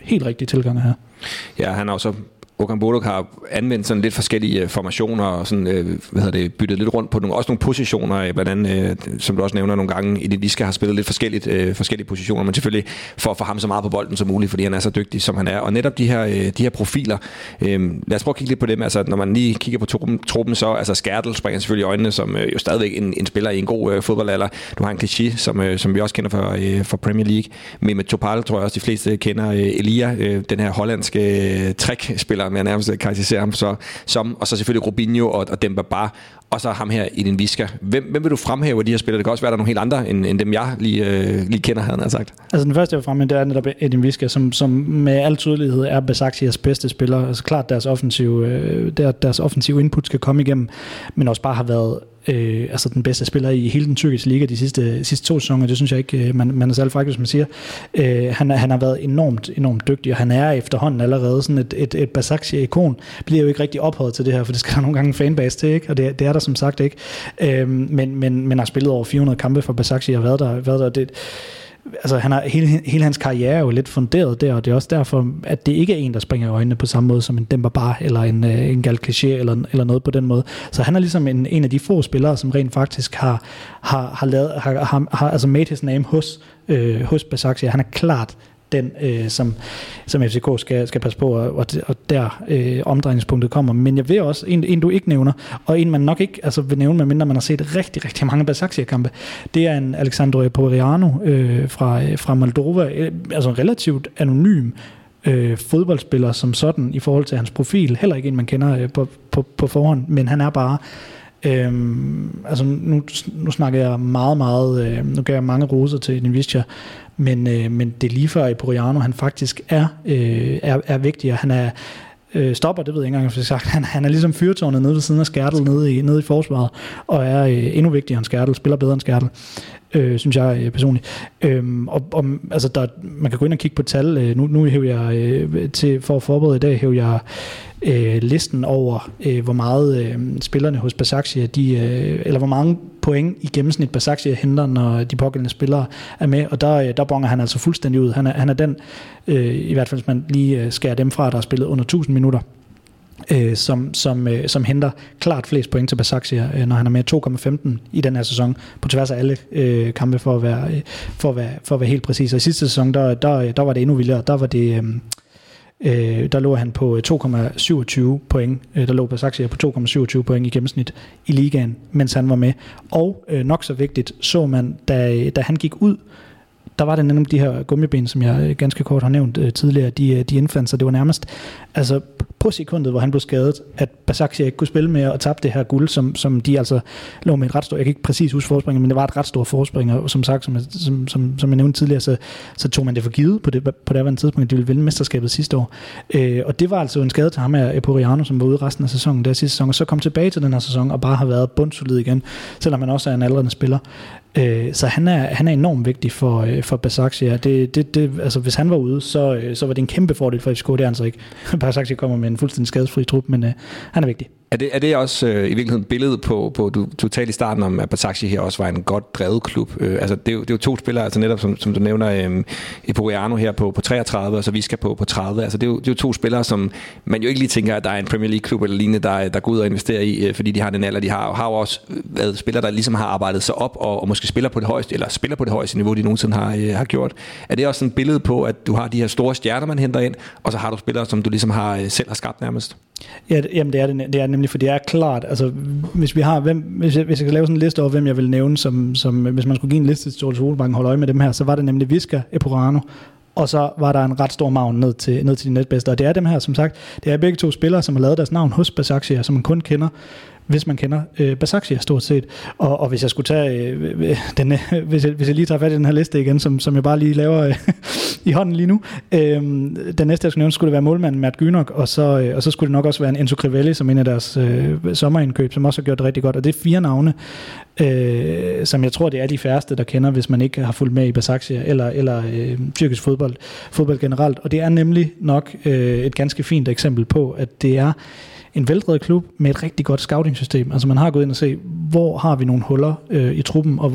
helt rigtige tilgang her. Ja, han har også Okan Buruk har anvendt sådan lidt forskellige formationer og sådan, øh, hvad hedder det, byttet lidt rundt på nogle, også nogle positioner, blandt andet, øh, som du også nævner nogle gange, i det vi skal have spillet lidt forskelligt, øh, forskellige positioner, men selvfølgelig for at få ham så meget på bolden som muligt, fordi han er så dygtig, som han er. Og netop de her, øh, de her profiler, øh, lad os prøve at kigge lidt på dem. Altså, når man lige kigger på truppen, truppen så, altså Skertel springer selvfølgelig i øjnene, som øh, jo stadigvæk en, en spiller i en god øh, fodboldalder. Du har en Clichy, som, øh, som vi også kender fra, øh, fra Premier League. Men med Topal tror jeg også, de fleste kender øh, Elia, øh, den her hollandske øh, trick-spiller, med nærmest karakteriserer ham så, som, og så selvfølgelig Robinho og, og Demba Ba, og så ham her i den Viska. Hvem, hvem vil du fremhæve af de her spillere? Det kan også være, der er nogle helt andre, end, end dem jeg lige, øh, lige kender, havde han sagt. Altså den første, jeg vil fremhæve, det er netop Edin Viska, som, som med al tydelighed er Beşiktaş's bedste spiller. Altså klart, deres offensive, øh, der, deres offensive input skal komme igennem, men også bare har været Øh, altså den bedste spiller i hele den tyrkiske liga de sidste, sidste to sæsoner. Det synes jeg ikke, man, man er særlig fræk, hvis man siger. Øh, han, han har været enormt, enormt dygtig, og han er efterhånden allerede sådan et, et, et Beşiktaş-ikon. Bliver jo ikke rigtig ophøjet til det her, for det skal der nogle gange en fanbase til, ikke? Og det, det er der som sagt ikke. Øh, men, men, men har spillet over fire hundrede kampe for Beşiktaş og været der. Været der det, altså han har, hele, hele hans karriere er jo lidt funderet der, og det er også derfor, at det ikke er en, der springer i øjnene på samme måde som en Demba Ba eller en, en Gal Clichy eller, eller noget på den måde. Så han er ligesom en, en af de få spillere, som rent faktisk har, har, har, lavet, har, har, har altså made his name hos, øh, hos Beşiktaş. Han er klart den, øh, som, som F C K skal, skal passe på, og, og der øh, omdrejningspunktet kommer. Men jeg vil også, en, en du ikke nævner, og en man nok ikke altså, vil nævne, medmindre man har set rigtig, rigtig mange Beşiktaş-kampe, det er en Alexandru Poirianu øh, fra, fra Moldova, øh, altså relativt anonym øh, fodboldspiller som sådan, i forhold til hans profil. Heller ikke en, man kender øh, på, på, på forhånd, men han er bare Øhm, altså nu, nu snakker jeg meget, meget, øh, nu gør jeg mange roser til Nedvestia, men, øh, men det er lige før i Poirianu, han faktisk er, øh, er, er vigtig, og han er øh, stopper, det ved jeg ikke engang, for sagt. Han, han er ligesom fyrtårnet nede ved siden af Skertel nede i, nede i forsvaret, og er øh, endnu vigtigere end Skertel, spiller bedre end Skertel, øh, synes jeg øh, personligt. Øhm, og, og, altså der, man kan gå ind og kigge på tal, øh, nu, nu hæver jeg øh, til, for at forberede i dag, hæver jeg øh, listen over, øh, hvor meget øh, spillerne hos Beşiktaş, de, øh, eller hvor mange point i gennemsnit Beşiktaş henter, når de pågældende spillere er med, og der, der bonger han altså fuldstændig ud. Han er, han er den, øh, i hvert fald hvis man lige skærer dem fra, der har spillet under tusind minutter, øh, som, som, øh, som henter klart flest point til Beşiktaş, øh, når han er med to komma femten i den her sæson, på tværs af alle øh, kampe, for at være, øh, for at være, for at være helt præcis. Og i sidste sæson, der, der, der var det endnu vildere. Der var det... Øh, Øh, der lå han på to komma syvogtyve point. Øh, der lå Beşiktaş på to komma syvogtyve point i gennemsnit i ligaen, mens han var med. Og øh, nok så vigtigt, så man, da, da han gik ud, der var det nemlig de her gummiben, som jeg ganske kort har nævnt øh, tidligere, de, de indfandt sig. Det var nærmest altså på sekundet, hvor han blev skadet, at Beşiktaş ikke kunne spille mere og tabte det her guld, som, som de altså lå med et ret stort, jeg kan ikke præcis huske forspring, men det var et ret stort forspring, og som sagt, som, som, som, som jeg nævnte tidligere, så, så tog man det for givet på det, på det tidspunkt, at de ville vinde mesterskabet sidste år. Øh, og det var altså en skade til ham af Poirianu, som var ude resten af sæsonen, der sidste sæson, og så kom tilbage til den her sæson, og bare har været bundsolid igen, selvom han også er en aldrende spiller. Øh, så han er, han er enormt vigtig for, øh, for Beşiktaş. Ja. Det, det, det, altså, hvis han var ude, så, øh, så var det en kæmpe fordel for F C K. Det er han så ikke. Beşiktaş kommer med en fuldstændig skadesfri trup, men øh, han er vigtig. Er det, er det også øh, i virkeligheden billedet på, på du, du talte i starten om, at Beşiktaş her også var en godt drevet klub. Øh, altså det er, jo, det er jo to spillere, altså netop som, som du nævner, øh, Poirianu her på, på treogtredive, og så Viska på, på tredive. Altså det er, jo, det er jo to spillere, som man jo ikke lige tænker, at der er en Premier League klub eller lignende, der, der går ud og investerer i, øh, fordi de har den alder, de har. Og har jo også været spillere, der ligesom har arbejdet sig op, og, og måske spiller på det højeste, eller spiller på det højeste niveau, de nogensinde har, øh, har gjort. Er det også sådan et billede på, at du har de her store stjerner, man henter ind, og så har du spillere, som du ligesom har, øh, selv har skabt nærmest? Ja, jamen det er det, det er nemlig, for det er klart, altså hvis vi har, hvem, hvis, jeg, hvis jeg kan lave sådan en liste over, hvem jeg vil nævne, som, som hvis man skulle give en liste til Ståle Solbakken, holde øje med dem her, så var det nemlig Viska, Poirianu, og så var der en ret stor magn ned til, ned til de næstbedste, og det er dem her, som sagt, det er begge to spillere, som har lavet deres navn hos Beşiktaş, som man kun kender, hvis man kender øh, Beşiktaş stort set. Og, og hvis jeg skulle tage øh, den, øh, hvis, jeg, hvis jeg lige tager fat i den her liste igen, som, som jeg bare lige laver øh, i hånden lige nu, øh, den næste jeg skulle nævne, skulle det være målmanden Mert Günok, og så, øh, og så skulle det nok også være en Enzo Crivelli, som en af deres øh, sommerindkøb, som også har gjort det rigtig godt. Og det er fire navne, øh, som jeg tror, det er de færreste, der kender, hvis man ikke har fulgt med i Beşiktaş eller, eller øh, tyrkisk fodbold, fodbold generelt. Og det er nemlig nok øh, et ganske fint eksempel på, at det er en veldrevet klub med et rigtig godt scouting-system. Altså man har gået ind og set, hvor har vi nogle huller øh, i truppen, og hvor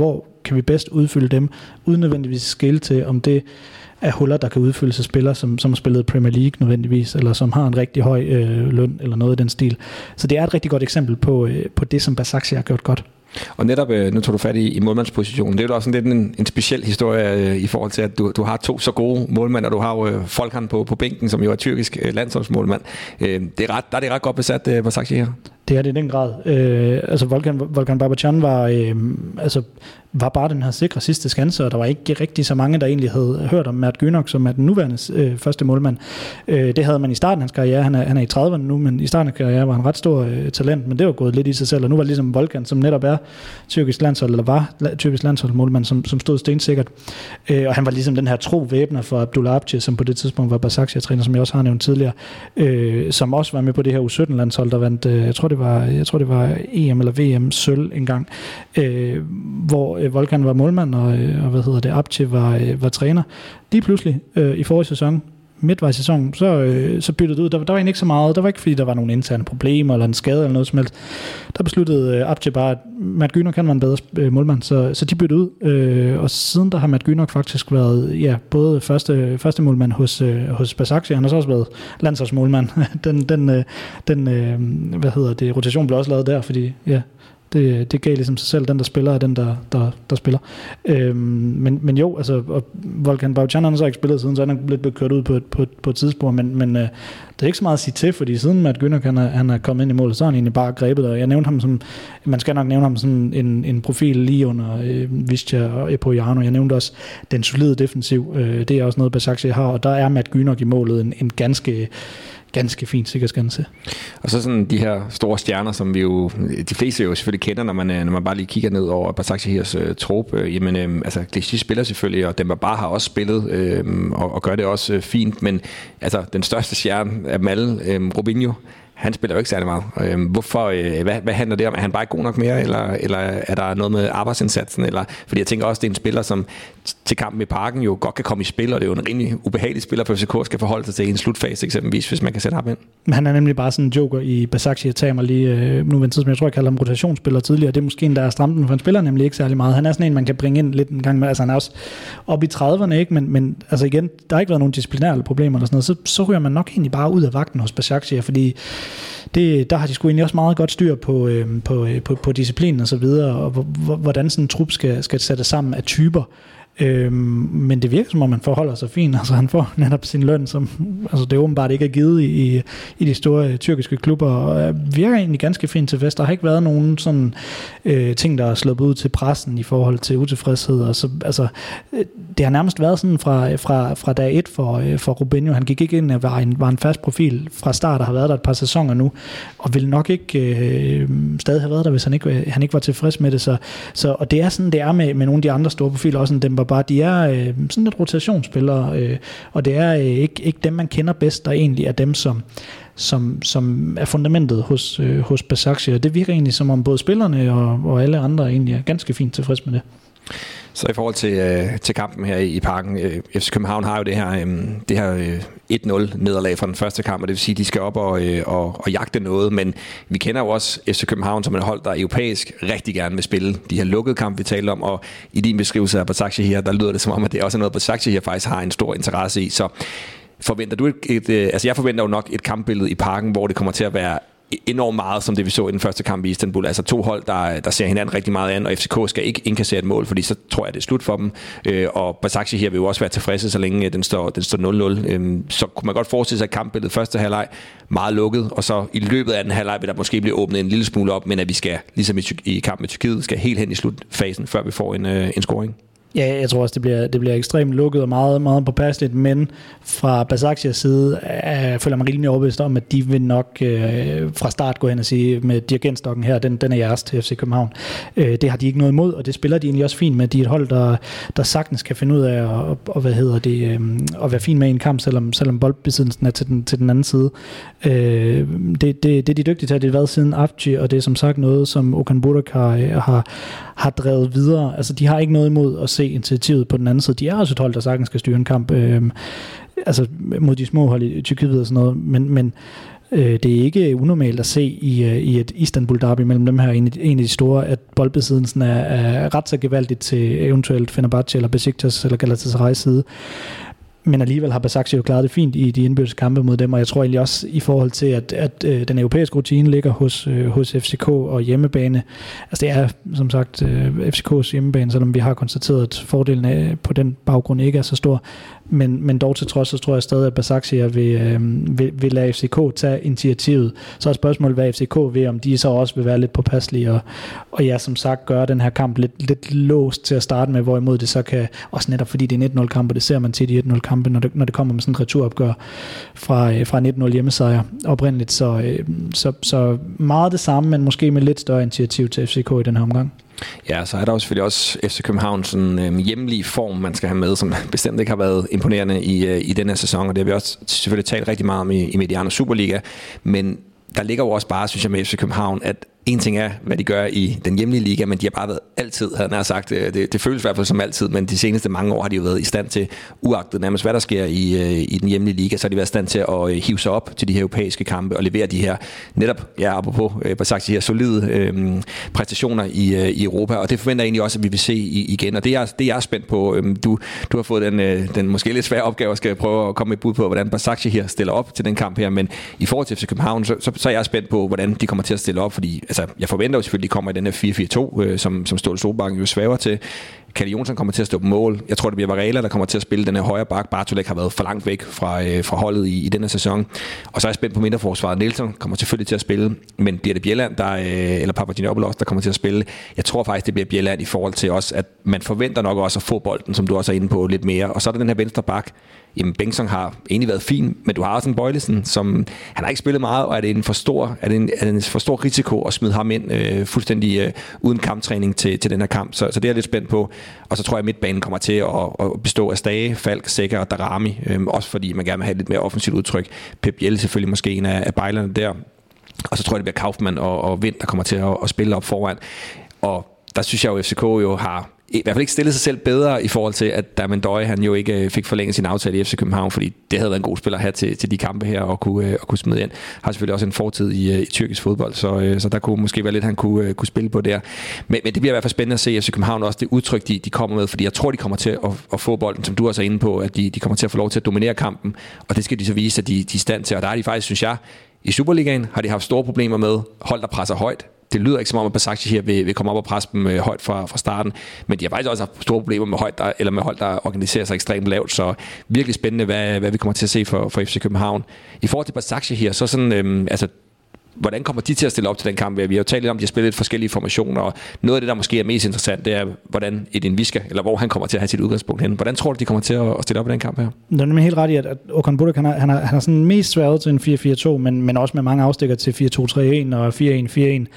kan vi bedst udfylde dem, uden nødvendigvis skille til, om det er huller, der kan udfyldes af spillere, som, som har spillet Premier League nødvendigvis, eller som har en rigtig høj øh, løn, eller noget i den stil. Så det er et rigtig godt eksempel på, øh, på det, som Basaksehir har gjort godt. Og netop, nu tog du fat i, i målmandspositionen. Det er jo også sådan lidt en, en speciel historie øh, i forhold til, at du, du har to så gode målmænd, og du har jo øh, Volkan på, på bænken, som jo er tyrkisk øh, landsholdsmålmand. Øh, det er ret, der er det ret godt besat, øh, Basaksehir. Det er det i den grad. Øh, altså Volkan, Volkan Babacan var, øh, altså, var bare den her sikre sidste skanse, og der var ikke rigtig så mange, der egentlig havde hørt om Mert Günok, som er den nuværende øh, første målmand. Øh, det havde man i starten af hans karriere. Han er, han er i trediverne nu, men i starten af karriere var han ret stor øh, talent, men det var gået lidt i sig selv, og nu var det ligesom Volkan, som netop er tyrkisk landshold, eller var tyrkisk landsholdsmålmand, som, som stod stensikkert. Øh, og han var ligesom den her tro væbner for Abdullah Abci, som på det tidspunkt var Basaksehir-træner, som jeg også har nævnt tidligere, øh, som også var med på det her U sytten landshold, der vandt, øh, jeg tror det var, jeg tror det var E M eller V M sølv engang, øh, hvor øh, Volkan var målmand, og, øh, og hvad hedder det, Abci var, øh, var træner. Lige pludselig øh, i forrige sæson, midtvejs sæson, så, øh, så byttede det ud. Der, der var egentlig ikke så meget. Der var ikke, fordi der var nogle interne problemer, eller en skade, eller noget som helst. Der besluttede øh, Abci bare, at Mert Günok kan være en bedre øh, målmand, så, så de byttede ud. Øh, og siden der har Mert Günok faktisk været, ja, både første, første målmand hos, øh, hos Basaksehir, han har så også været landsholdsmålmand. den, den, øh, den øh, hvad hedder det, rotation blev også lavet der, fordi, ja, Det, det gav ligesom sig selv, den der spiller er den, der, der, der spiller. Øhm, men, men jo, altså, og Volkan Babacan har så ikke spillet siden, så han er lidt blevet kørt ud på et, på et, på et tidsspor, men, men øh, det er ikke så meget at sige til, fordi siden Mert Günok han er, han er kommet ind i målet, så har han egentlig bare grebet, og jeg nævnte ham som, man skal nok nævne ham som en, en profil lige under øh, Visca og Epoiano. Jeg nævnte også den solide defensiv, øh, det er også noget Basaksehir har, og der er Mert Günok i målet en, en ganske ganske fint sikkert skanse. Og så sådan de her store stjerner, som vi jo, de fleste jo selvfølgelig kender, når man, når man bare lige kigger ned over Basaksehirs øh, trup. Øh, jamen, øh, altså, Clichy spiller selvfølgelig, og Demba Ba har også spillet, øh, og, og gør det også øh, fint, men altså, den største stjerne af dem alle, øh, Robinho, han spiller jo ikke særlig meget. Øh, hvorfor, øh, hvad, hvad handler det om? Er han bare ikke god nok mere, eller, eller er der noget med arbejdsindsatsen? Eller, fordi jeg tænker også, det er en spiller, som til kampen i Parken jo godt kan komme i spil, og det er jo en rimelig ubehagelig spiller, for F C K skal forholde sig til en slutfase eksempelvis, hvis man kan sætte ham ind. Men han er nemlig bare sådan en joker i Basaksehir. Jeg tager mig lige øh, nu ved en tidspunkt, jeg tror, jeg kalder ham rotationsspiller tidligere. Det er måske en, der er stramt den, for han spiller nemlig ikke særlig meget. Han er sådan en, man kan bringe ind lidt en gang med. Altså han er også oppe i trediverne, ikke? Men, men altså igen, der har ikke været nogen disciplinære problemer eller sådan noget. Så, så ryger man nok egentlig bare ud af vagten hos Basaksehir, fordi det, der har de sgu egentlig også meget godt styr på, øh, på, øh, på, på disciplinen og så videre, og hvordan sådan en trup skal, skal sætte sammen af typer. Øhm, men det virker som om man forholder sig fint. Altså han får netop sin løn, som altså det åbenbart ikke er givet i, i de store tyrkiske klubber, og virker egentlig ganske fint til fest. Der har ikke været nogen sådan øh, ting, der er sluppet ud til pressen i forhold til utilfredshed. Og så, altså, det har nærmest været sådan fra, fra, fra dag et for, for Robinho. Han gik ikke ind og var en, var en fast profil fra start, og har været der et par sæsoner nu, og vil nok ikke øh, stadig have været der, hvis han ikke, han ikke var tilfreds med det. Så, så, og det er sådan, det er med, med nogle af de andre store profiler, også en Demba Ba. De er øh, sådan lidt rotationsspillere, øh, og det er øh, ikke, ikke dem, man kender bedst, der egentlig er dem, som, som, som er fundamentet hos, øh, hos Basaksehir. Det virker egentlig som om både spillerne og, og alle andre egentlig er ganske fint tilfreds med det. Så i forhold til, øh, til kampen her i, i Parken, øh, F C København har jo det her, øh, det her øh, et nul nederlag fra den første kamp, og det vil sige, at de skal op og, øh, og, og jagte noget, men vi kender jo også F C København som et hold, der europæisk rigtig gerne vil spille de her lukkede kampe, vi taler om, og i din beskrivelse af Basaksehir, der lyder det som om, at det også er noget, Basaksehir faktisk har en stor interesse i, så forventer du et, et øh, altså jeg forventer jo nok et kampbillede i Parken, hvor det kommer til at være enormt meget, som det vi så i den første kamp i Istanbul. Altså to hold, der, der ser hinanden rigtig meget an, og F C K skal ikke indkassere et mål, fordi så tror jeg, det er slut for dem. Øh, og Basaksehir vil jo også være tilfredse, så længe den står, den står nul nul. Øh, så kunne man godt forestille sig, at kampbilledet første halvleg meget lukket, og så i løbet af den halvleg vil der måske blive åbnet en lille smule op, men at vi skal, ligesom i, i kampen med Tyrkiet, skal helt hen i slutfasen, før vi får en, øh, en scoring. Ja, jeg tror også, det bliver, det bliver ekstremt lukket og meget, meget påpasseligt, men fra Basaksehirs side øh, føler man rimelig overbevist om, at de vil nok øh, fra start gå hen og sige, med dirigentstokken her, den, den er jeres til F C København. Øh, det har de ikke noget imod, og det spiller de egentlig også fint med. De er et hold, der, der sagtens kan finde ud af at, og, og, hvad hedder det, øh, at være fint med i en kamp, selvom, selvom boldbesiddelsen er til den, til den anden side. Øh, det, det, det er de dygtige til, at det har været siden Abci, og det er som sagt noget, som Okan Burak har, har, har drevet videre. Altså, de har ikke noget imod at se initiativet på den anden side. De er også et hold, der sagtens skal styre en kamp, øh, altså mod de små hold i Tyrkiet og sådan noget, men, men Det er ikke unormalt at se i, i et Istanbul-derby mellem dem her, en, en af de store, at boldbesiddelsen er, er ret så gevaldigt til eventuelt Fenerbahce eller Besiktas eller Galatasaray's side. Men alligevel har Basaksehir jo klaret det fint i de indbyrdes kampe mod dem, og jeg tror egentlig også i forhold til, at, at, at den europæiske rutine ligger hos, øh, hos F C K og hjemmebane. Altså det er som sagt øh, F C K's hjemmebane, selvom vi har konstateret, at fordelen af, på den baggrund ikke er så stor. Men, men dog til trods, så tror jeg stadig, at Basaksehir vil, øh, vil, vil lade F C K tage initiativet. Så er spørgsmålet, hvad F C K vil, om de så også vil være lidt påpasselige, og, og ja, som sagt, gøre den her kamp lidt, lidt låst til at starte med, hvorimod det så kan, også netop fordi det er en et nul kamp, og det ser man til de et nul kampe, når det, når det kommer med sådan et returopgør fra, fra en et nul hjemmesejr oprindeligt. Så, så, så meget det samme, men måske med lidt større initiativ til F C K i den her omgang. Ja, så er der jo selvfølgelig også F C København sådan øh, hjemlige form, man skal have med, som bestemt ikke har været imponerende i, øh, i den her sæson, og det har vi også selvfølgelig talt rigtig meget om i, i Mediano Superliga, men der ligger jo også bare, synes jeg, med F C København, at en ting er, hvad de gør i den hjemlige liga, men de har bare været altid, havde jeg sagt, det, det føles i hvert fald som altid, men de seneste mange år har de jo været i stand til, uagtet nærmest hvad der sker i, i den hjemlige liga, så har de været i stand til at hive sig op til de her europæiske kampe og levere de her, netop, ja, apropos, bare sagt, de her solide øh, præstationer i, øh, i Europa, og det forventer jeg egentlig også, at vi vil se i, igen, og det er, det er jeg spændt på. Du, du har fået den, øh, den måske lidt svære opgave, skal prøve at komme med et bud på, hvordan Basaksehir her stiller op til den kamp her, men i forhold til F C København, så, så, så er jeg spændt på, hvordan de kommer til at stille op, fordi altså, jeg forventer jo selvfølgelig, at de kommer i den her fire fire to, øh, som, som Ståle Solbakken jo svæver til. Kalle Jonsson kommer til at stå på mål. Jeg tror, det bliver Varela, der kommer til at spille den her højre bak. Bartolek har været for langt væk fra, øh, fra holdet i, i denne sæson. Og så er jeg spændt på midterforsvaret. Nielsen kommer selvfølgelig til at spille, men bliver det Bjelland, der, øh, eller Papagiannopoulos, der kommer til at spille? Jeg tror faktisk, det bliver Bjelland i forhold til os, at man forventer nok også at få bolden, som du også er inde på, lidt mere. Og så er der den her venstre bak. Jamen, Bengtsson har egentlig været fin, men du har også en Bøjlesen, som han har ikke spillet meget, og er det en for stor, er det en, er det en for stor risiko at smide ham ind øh, fuldstændig øh, uden kamptræning til, til den her kamp. Så, så det er jeg lidt spændt på. Og så tror jeg, at midtbanen kommer til at, at bestå af Stage, Falk, Sækker og Darami, øh, også fordi man gerne vil have lidt mere offensivt udtryk. Pep Biel selvfølgelig måske en af, af bejlerne der. Og så tror jeg, det bliver Kaufmann og, og Vind, der kommer til at, at spille op foran. Og der synes jeg jo, at F C K jo har i hvert fald ikke stillet sig selv bedre i forhold til, at Darman Døje, han jo ikke fik forlænget sin aftale i F C København, fordi det havde været en god spiller her til, til de kampe her, og kunne, at kunne smide ind. Har selvfølgelig også en fortid i, i tyrkisk fodbold, så, så der kunne måske være lidt, han kunne, kunne spille på der. Men, men det bliver i hvert fald spændende at se F C København også det udtryk, de, de kommer med, fordi jeg tror, de kommer til at, at få bolden, som du også er inde på, at de, de kommer til at få lov til at dominere kampen, og det skal de så vise, at de, de er i stand til, og der er de faktisk, synes jeg, i Superligaen har de haft store problemer med hold, der presser højt. Det lyder ikke som om, at Basaksehir her vil, vil komme op og presse dem øh, højt fra, fra starten, men de har faktisk også haft store problemer med, højt, der, eller med hold, der organiserer sig ekstremt lavt, så virkelig spændende, hvad, hvad vi kommer til at se for, for F C København. I forhold til Basaksehir her, så sådan, øhm, altså, hvordan kommer de til at stille op til den kamp? Vi har jo talt lidt om, at de har spillet lidt forskellige formationer, og noget af det, der måske er mest interessant, det er, hvordan Edin Viska, eller hvor han kommer til at have sit udgangspunkt hen. Hvordan tror du, de kommer til at stille op i den kamp her? Det er nemlig helt ret i, at Okan Buruk, han har, han har, han har sådan mest sværet til en fire fire to, men, men også med mange afstikker til fire to tre en og fire en fire en.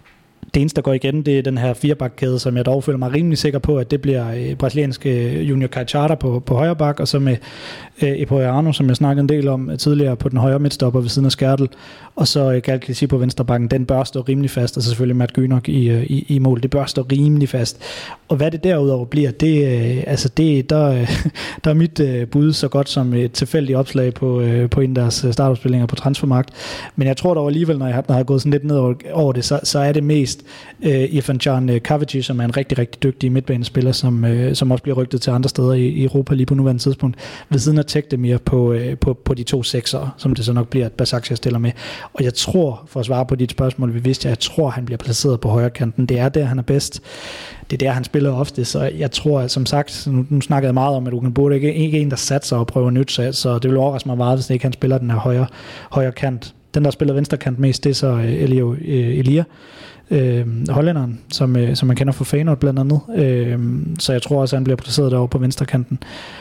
Det eneste, der går igen, det er den her firebakkæde, som jeg dog føler mig rimelig sikker på, at det bliver øh, brasilianske Junior Caixara på, på højre bak, og så med øh, Epoiano, som jeg snakkede en del om tidligere, på den højre midtstopper ved siden af Skertel, og så øh, Gal Klisi på venstre bakken. Den bør stå rimelig fast, og så selvfølgelig Matt Gynok i, øh, i, i mål. Det bør stå rimelig fast. Og hvad det derudover bliver, det, øh, altså det, der, øh, der er mit øh, bud så godt som et tilfældigt opslag på, øh, på en af deres startopspillinger på Transfermarkt. Men jeg tror dog alligevel, når jeg har, når jeg har gået sådan lidt ned over, over det, så, så er det mest Uh, Irfan Can Kavici, som er en rigtig, rigtig dygtig midtbanespiller, som, uh, som også bliver rygtet til andre steder i, i Europa lige på nuværende tidspunkt, ved siden af Tekdemir på, uh, på, på de to sekser, som det så nok bliver, at Basaksehir stiller med. Og jeg tror, for at svare på dit spørgsmål, vi vidste, jeg tror, han bliver placeret på højre kanten. Det er der, han er bedst. Det er der, han spiller ofte, så jeg tror, som sagt, nu, nu snakkede jeg meget om, at Okan Buruk ikke, ikke en, der satser og prøver nyt, så, så det vil overraske mig meget, hvis ikke han spiller den her højre, højre kant. Den, der spiller venstre kant mest, det er så uh, Elio uh, Elia, Øh, hollænderen, som, øh, som man kender fra Feyenoord blandt andet. Øh, så jeg tror også, at han bliver placeret derovre på venstre kanten.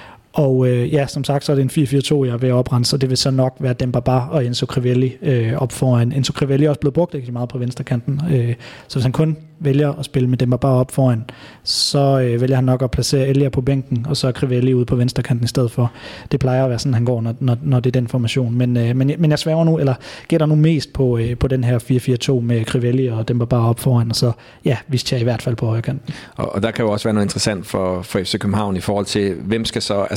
Og øh, ja, som sagt, så er det en fire fire to, jeg er ved at oprense, så det vil så nok være Demba Ba og Enzo Crivelli øh, op foran. Enzo Crivelli er også blevet brugt ikke meget på venstre kanten, øh, så hvis han kun vælger at spille med Demba Ba op foran, så øh, vælger han nok at placere Elia på bænken, og så Crivelli ude på venstre kanten i stedet for. Det plejer at være sådan, han går, når, når, når det er den formation. Men, øh, men, men jeg sværger nu, eller gætter nu mest på, øh, på den her fire fire to med Crivelli og Demba Ba op foran, og så ja, Visca i hvert fald på højre kanten. Og, og der kan jo også være noget interessant for, for F C København i forhold til, hvem skal så, altså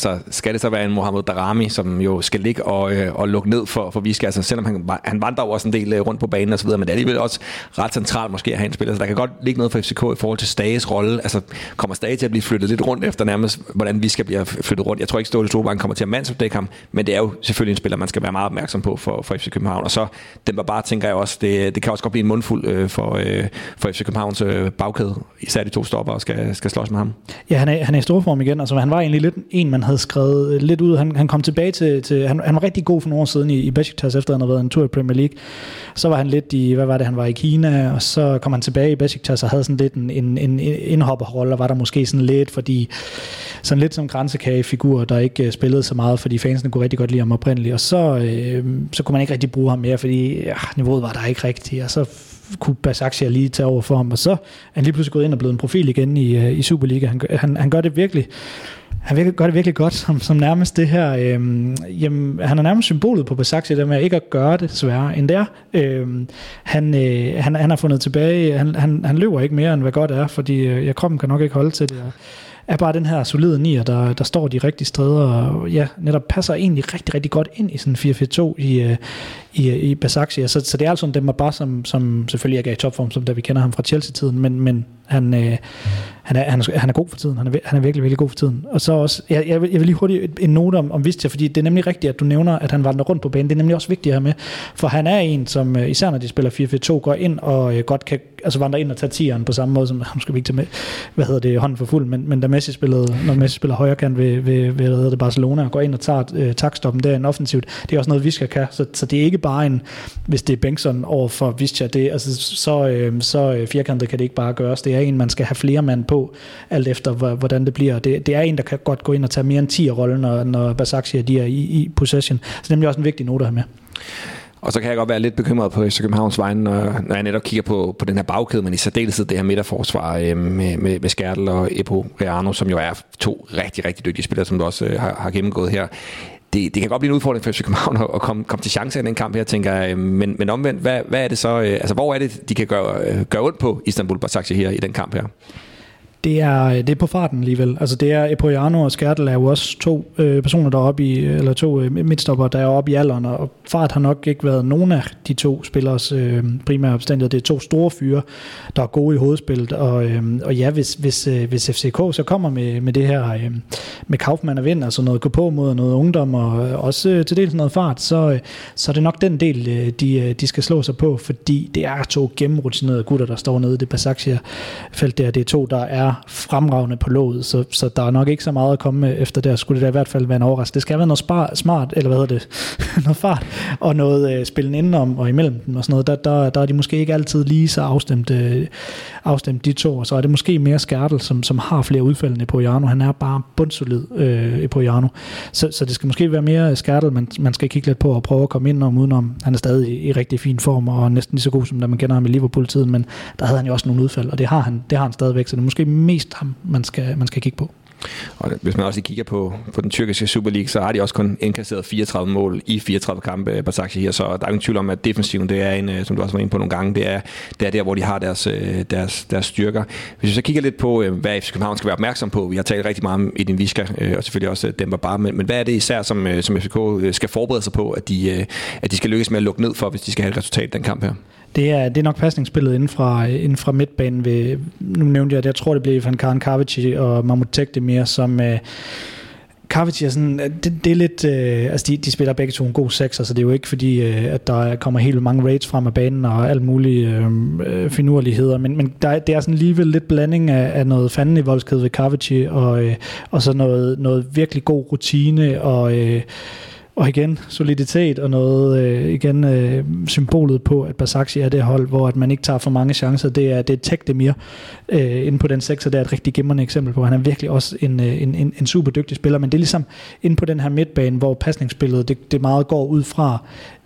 altså skal det så være en Mohamed Daramy, som jo skal ligge og, øh, og lukke ned for, for Visca, altså selvom han, han vandrer også en del rundt på banen og så videre, men det er alligevel også ret centralt måske at have en spiller, så der kan godt ligge noget for F C K i forhold til Stages rolle, altså kommer Stage til at blive flyttet lidt rundt efter nærmest, hvordan Visca bliver flyttet rundt. Jeg tror ikke Ståle Solbakken kommer til at mandsopdække ham, men det er jo selvfølgelig en spiller, man skal være meget opmærksom på for, for F C København, og så den var bare, tænker jeg også, det, det kan også godt blive en mundfuld øh, for, øh, for F C Københavns øh, bagkæde, især de to stopper og skal, skal slås med ham. Ja, han er, han er i stor form igen. Altså, han var egentlig lidt en, man havde skrevet lidt ud. Han, han kom tilbage til... til han, han var rigtig god for nogle år siden i, i Besiktas, efter han havde været en tur i Premier League. Så var han lidt i... Hvad var det? Han var i Kina, og så kom han tilbage i Besiktas og havde sådan lidt en, en, en indhopperrolle, og var der måske sådan lidt, fordi... Sådan lidt som grænsekagefigur, der ikke spillede så meget, fordi fansene kunne rigtig godt lide ham oprindeligt. Og så, øh, så kunne man ikke rigtig bruge ham mere, fordi ja, niveauet var der ikke rigtigt, og så kunne Basaksehir lige tage over for ham, og så er han lige pludselig gået ind og blevet en profil igen i, i Superliga. Han, han, han gør det virkelig han virkelig, gør det virkelig godt, som, som nærmest det her, øhm, jamen, han er nærmest symbolet på Basaksehir, der med ikke at gøre det sværere end det er. Øhm, han, øh, han, han har fundet tilbage, han, han, han løber ikke mere, end hvad godt er, fordi øh, ja, kroppen kan nok ikke holde til det, er bare den her solide nier, der, der står de rigtige steder, og ja, netop passer egentlig rigtig, rigtig godt ind i sådan fire fire to i, i, i Basaksehir. Så, så det er altså en dem bare, som, som selvfølgelig ikke er i topform, som da vi kender ham fra Chelsea-tiden, men, men han, øh, han, er, han, er, han er god for tiden. Han er, han er virkelig, virkelig god for tiden. Og så også, jeg, jeg, vil, jeg vil lige hurtigt en note om, om Visca, fordi det er nemlig rigtigt, at du nævner, at han vandrer rundt på banen. Det er nemlig også vigtigt at have med, for han er en, som især når de spiller fire fire to, går ind og øh, godt kan altså vandre ind og tage tieren på samme måde, som nu skal vi ikke tage med, hvad hedder det, hånden for fuld, men, men da Messi spillede, når Messi spiller højrekant ved, ved, ved hvad hedder det, Barcelona, og går ind og tager øh, takstoppen der en offensivt, det er også noget, Visca kan, så, så det er ikke bare en, hvis det er Bengtsson over for Visca, det, altså, så, øh, så firkantet kan det ikke bare gøres, det er en, man skal have flere mand på, alt efter hvordan det bliver, det, det er en, der kan godt gå ind og tage mere end ti-rollen, når, når Basaksehir de er i, i possession, så det er nemlig også en vigtig note at have med. Og så kan jeg godt være lidt bekymret på F C Københavns vegne, når, når jeg netop kigger på, på den her bagkæde, men i særdeleshed det her midterforsvar øh, med, med, med Skertel og Eporiano, som jo er to rigtig, rigtig dygtige spillere, som du også øh, har, har gennemgået her. Det, det kan godt blive en udfordring for F C København at komme, komme til chancer i den kamp her, tænker jeg. Men, men omvendt, hvad, hvad er det så, øh, altså hvor er det, de kan gøre, øh, gøre ondt på Istanbul Basaksehir i den kamp her? Det er, det er på farten alligevel. Altså det er Eporiano og Skertel er jo også to øh, personer, der er oppe i, eller to øh, midtstopper, der er oppe i alderen, og fart har nok ikke været nogen af de to spillers øh, primære opstændighed. Det er to store fyre, der er gode i hovedspillet, og, øh, og ja, hvis, hvis, øh, hvis F C K så kommer med, med det her, øh, med Kaufmann og Vind, altså noget gå på mod noget ungdom, og også øh, til dels noget fart, så, øh, så er det nok den del, øh, de, de skal slå sig på, fordi det er to gennemrutinerede gutter, der står nede i det Basaksehir-felt der. Det er to, der er fremragende på låget, så, så der er nok ikke så meget at komme efter der. Skulle det da i hvert fald være en overraskelse. Det skal være noget spar, smart, eller hvad hedder det, noget fart, og noget øh, spillen indenom og imellem dem og sådan noget. Der, der, der er de måske ikke altid lige så afstemt, øh, afstemt de to, og så er det måske mere Skertel, som, som har flere udfald end Eporiano. Han er bare bundsolid, øh, Eporiano. Så, så det skal måske være mere Skertel, man, man skal kigge lidt på og prøve at komme ind om udenom. Han er stadig i, i rigtig fin form, og næsten lige så god, som da man kender ham i Liverpool-tiden, men der havde han jo også nogle udfald, og det har han, det har han stadigvæk, så det er måske mest ham, man skal, man skal kigge på. Og hvis man også kigger på, på den tyrkiske Super League, så har de også kun indkasseret fireogtredive mål i fireogtredive kampe, Basaksehir, så der er ingen tvivl om, at defensiven, det er en, som du også var inde på nogle gange, det er, det er der, hvor de har deres, deres, deres styrker. Hvis vi så kigger lidt på, hvad F C København skal være opmærksom på, vi har talt rigtig meget om Edin Visca, og selvfølgelig også Demba Ba, men, men hvad er det især, som, som F C K skal forberede sig på, at de, at de skal lykkes med at lukke ned for, hvis de skal have et resultat i den kamp her? Det er, det er nok pasningsspillet inden fra, inden fra midtbanen. Ved, nu nævnte jeg, at jeg tror, det blev Van Karen Kavici og Mahmoud Tekdemir, som øh, Kavici er sådan, det, det er lidt, øh, altså de, de spiller begge to en god sekser, så det er jo ikke fordi, øh, at der kommer helt mange raids frem af banen og alt mulige øh, finurligheder, men, men der, det er sådan alligevel lidt blanding af, af noget fanden i voldsked ved Kavici, og, øh, og så noget, noget virkelig god rutine, og øh, Og igen, soliditet og noget, øh, igen, øh, symbolet på, at Basaksehir er det hold, hvor at man ikke tager for mange chancer. Det er, det er Tekdemir øh, inde på den sektor, der er et rigtig glimrende eksempel på. Han er virkelig også en, en, en, en super dygtig spiller, men det er ligesom inde på den her midtbane, hvor pasningsspillet, det, det meget går ud fra,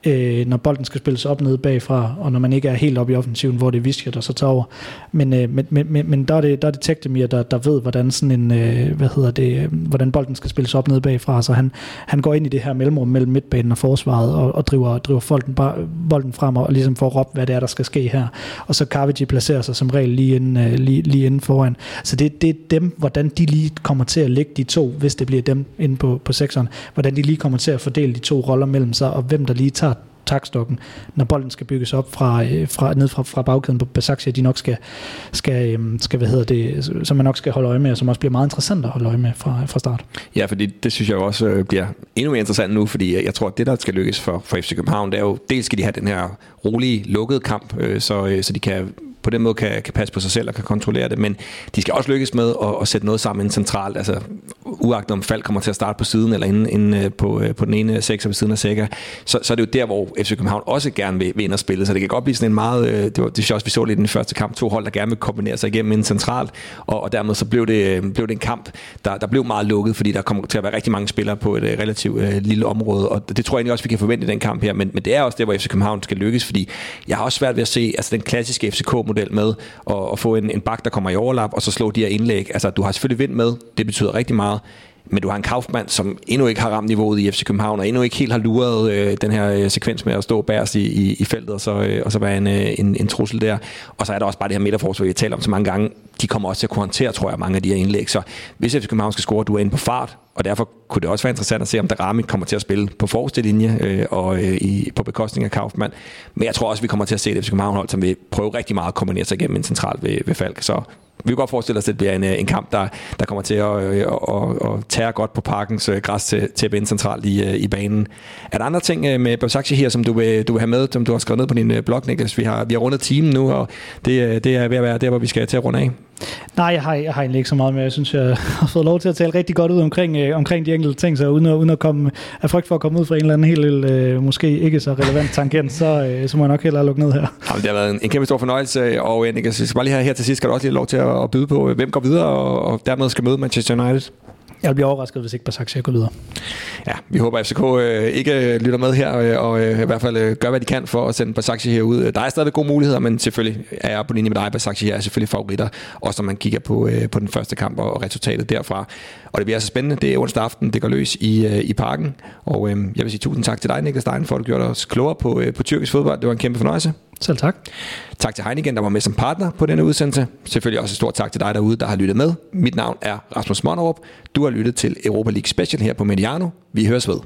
øh, når bolden skal spilles op nede bagfra, og når man ikke er helt oppe i offensiven, hvor det er Visca, der så tager over. Men, øh, men, men, men der er det, der er det Tektemir, der, der ved, hvordan sådan en, øh, hvad hedder det, øh, hvordan bolden skal spilles op nede bagfra, så han, han går ind i det her mellemrum mellem midtbanen og forsvaret, og, og driver, driver bolden, bare, bolden frem, og ligesom får råbt, hvad det er, der skal ske her. Og så Kavici placerer sig som regel lige inden, øh, lige, lige inden foran. Så det, det er dem, hvordan de lige kommer til at lægge de to, hvis det bliver dem inde på, på sekseren, hvordan de lige kommer til at fordele de to roller mellem sig, og hvem der lige tager takstokken, når bolden skal bygges op fra, fra ned fra, fra bagkæden på Basaksehir, de nok skal, skal, skal hvad hedder det, som man nok skal holde øje med, og som også bliver meget interessant at holde øje med fra, fra start. Ja, fordi det synes jeg også bliver endnu mere interessant nu, fordi jeg tror, at det, der skal lykkes for, for F C København, det er jo, dels skal de have den her rolige, lukkede kamp, så, så de kan på den måde kan, kan passe på sig selv og kan kontrollere det, men de skal også lykkes med at, at sætte noget sammen centralt, altså uagtet om Falk kommer til at starte på siden, eller inde, inde på, på den ene sekser ved siden af Sækker, så, så er det jo der, hvor F C København også gerne vil, vil ind og spille, så det kan godt blive sådan en meget, det var det også, vi så lidt i den første kamp, to hold, der gerne vil kombinere sig igennem inden centralt, og, og dermed så blev det, blev det en kamp, der, der blev meget lukket, fordi der kommer til at være rigtig mange spillere på et relativt uh, lille område, og det tror jeg egentlig også, vi kan forvente i den kamp her, men, men det er også der, hvor F C København skal lykkes, fordi jeg har også svært ved at se altså den klassiske F C K-model med at, at få en, en bak, der kommer i overlap, og så slå de her indlæg. Altså, du har selvfølgelig vind med, det betyder rigtig meget, men du har en Kaufmann, som endnu ikke har ramt niveauet i F C København, og endnu ikke helt har luret øh, den her øh, sekvens med at stå bærest i, i, i feltet, og så, øh, og så være en, øh, en, en trussel der. Og så er der også bare det her midterforsvar, vi taler om så mange gange. De kommer også til at kunne håndtere, tror jeg, mange af de her indlæg. Så hvis F C København skal score, du er inde på fart, og derfor kunne det også være interessant at se, om Darami kommer til at spille på forreste linje øh, og øh, i, på bekostning af Kaufmann. Men jeg tror også, vi kommer til at se et F C København-hold, som vil prøve rigtig meget at kombinere sig igennem en central ved, ved Falk. Så vi kan godt forestille os, at det bliver en, en kamp, der, der kommer til at, at, at, at tære godt på Parkens græs til, til at vende centralt i, i banen. Er der andre ting med Basaksehir her, som du vil, du vil have med, som du har skrevet ned på din blog, Niklas? Vi har, vi har rundet timen nu, og det, det er ved at være der, hvor vi skal til at runde af. Nej, jeg har, jeg har egentlig ikke så meget med. Jeg synes, jeg har fået lov til at tale rigtig godt ud omkring, øh, omkring de enkelte ting, så uden at, uden at komme af frygt for at komme ud fra en eller anden helt øh, måske ikke så relevant tangent, så, øh, så må jeg nok hellere lukke ned her. Jamen, det har været en, en kæmpe stor fornøjelse, og jeg skal bare lige have her til sidst, skal du også lige have lov til at, at byde på, hvem går videre, og, og dermed skal møde Manchester United. Jeg bliver overrasket, hvis ikke Basaksehir går videre. Ja, vi håber, at F C K øh, ikke lytter med her, øh, og øh, i hvert fald øh, gør, hvad de kan for at sende Basaksehir ud. Der er stadig gode muligheder, men selvfølgelig er jeg på linje med dig. Basaksehir er selvfølgelig favoritter, også når man kigger på, øh, på den første kamp og resultatet derfra. Og det bliver så spændende. Det er onsdag aften, det går løs i, øh, i Parken. Og øh, jeg vil sige tusind tak til dig, Niklas Stein, for at du gjorde os klogere på, øh, på tyrkisk fodbold. Det var en kæmpe fornøjelse. Selv tak. Tak til Heineken, der var med som partner på denne udsendelse. Selvfølgelig også et stort tak til dig derude, der har lyttet med. Mit navn er Rasmus Monnerup. Du har lyttet til Europa League Special her på Mediano. Vi høres ved.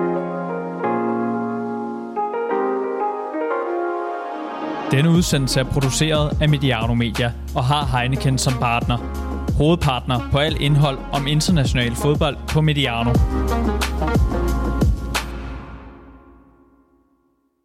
Denne udsendelse er produceret af Mediano Media og har Heineken som partner. Hovedpartner på alt indhold om international fodbold på Mediano.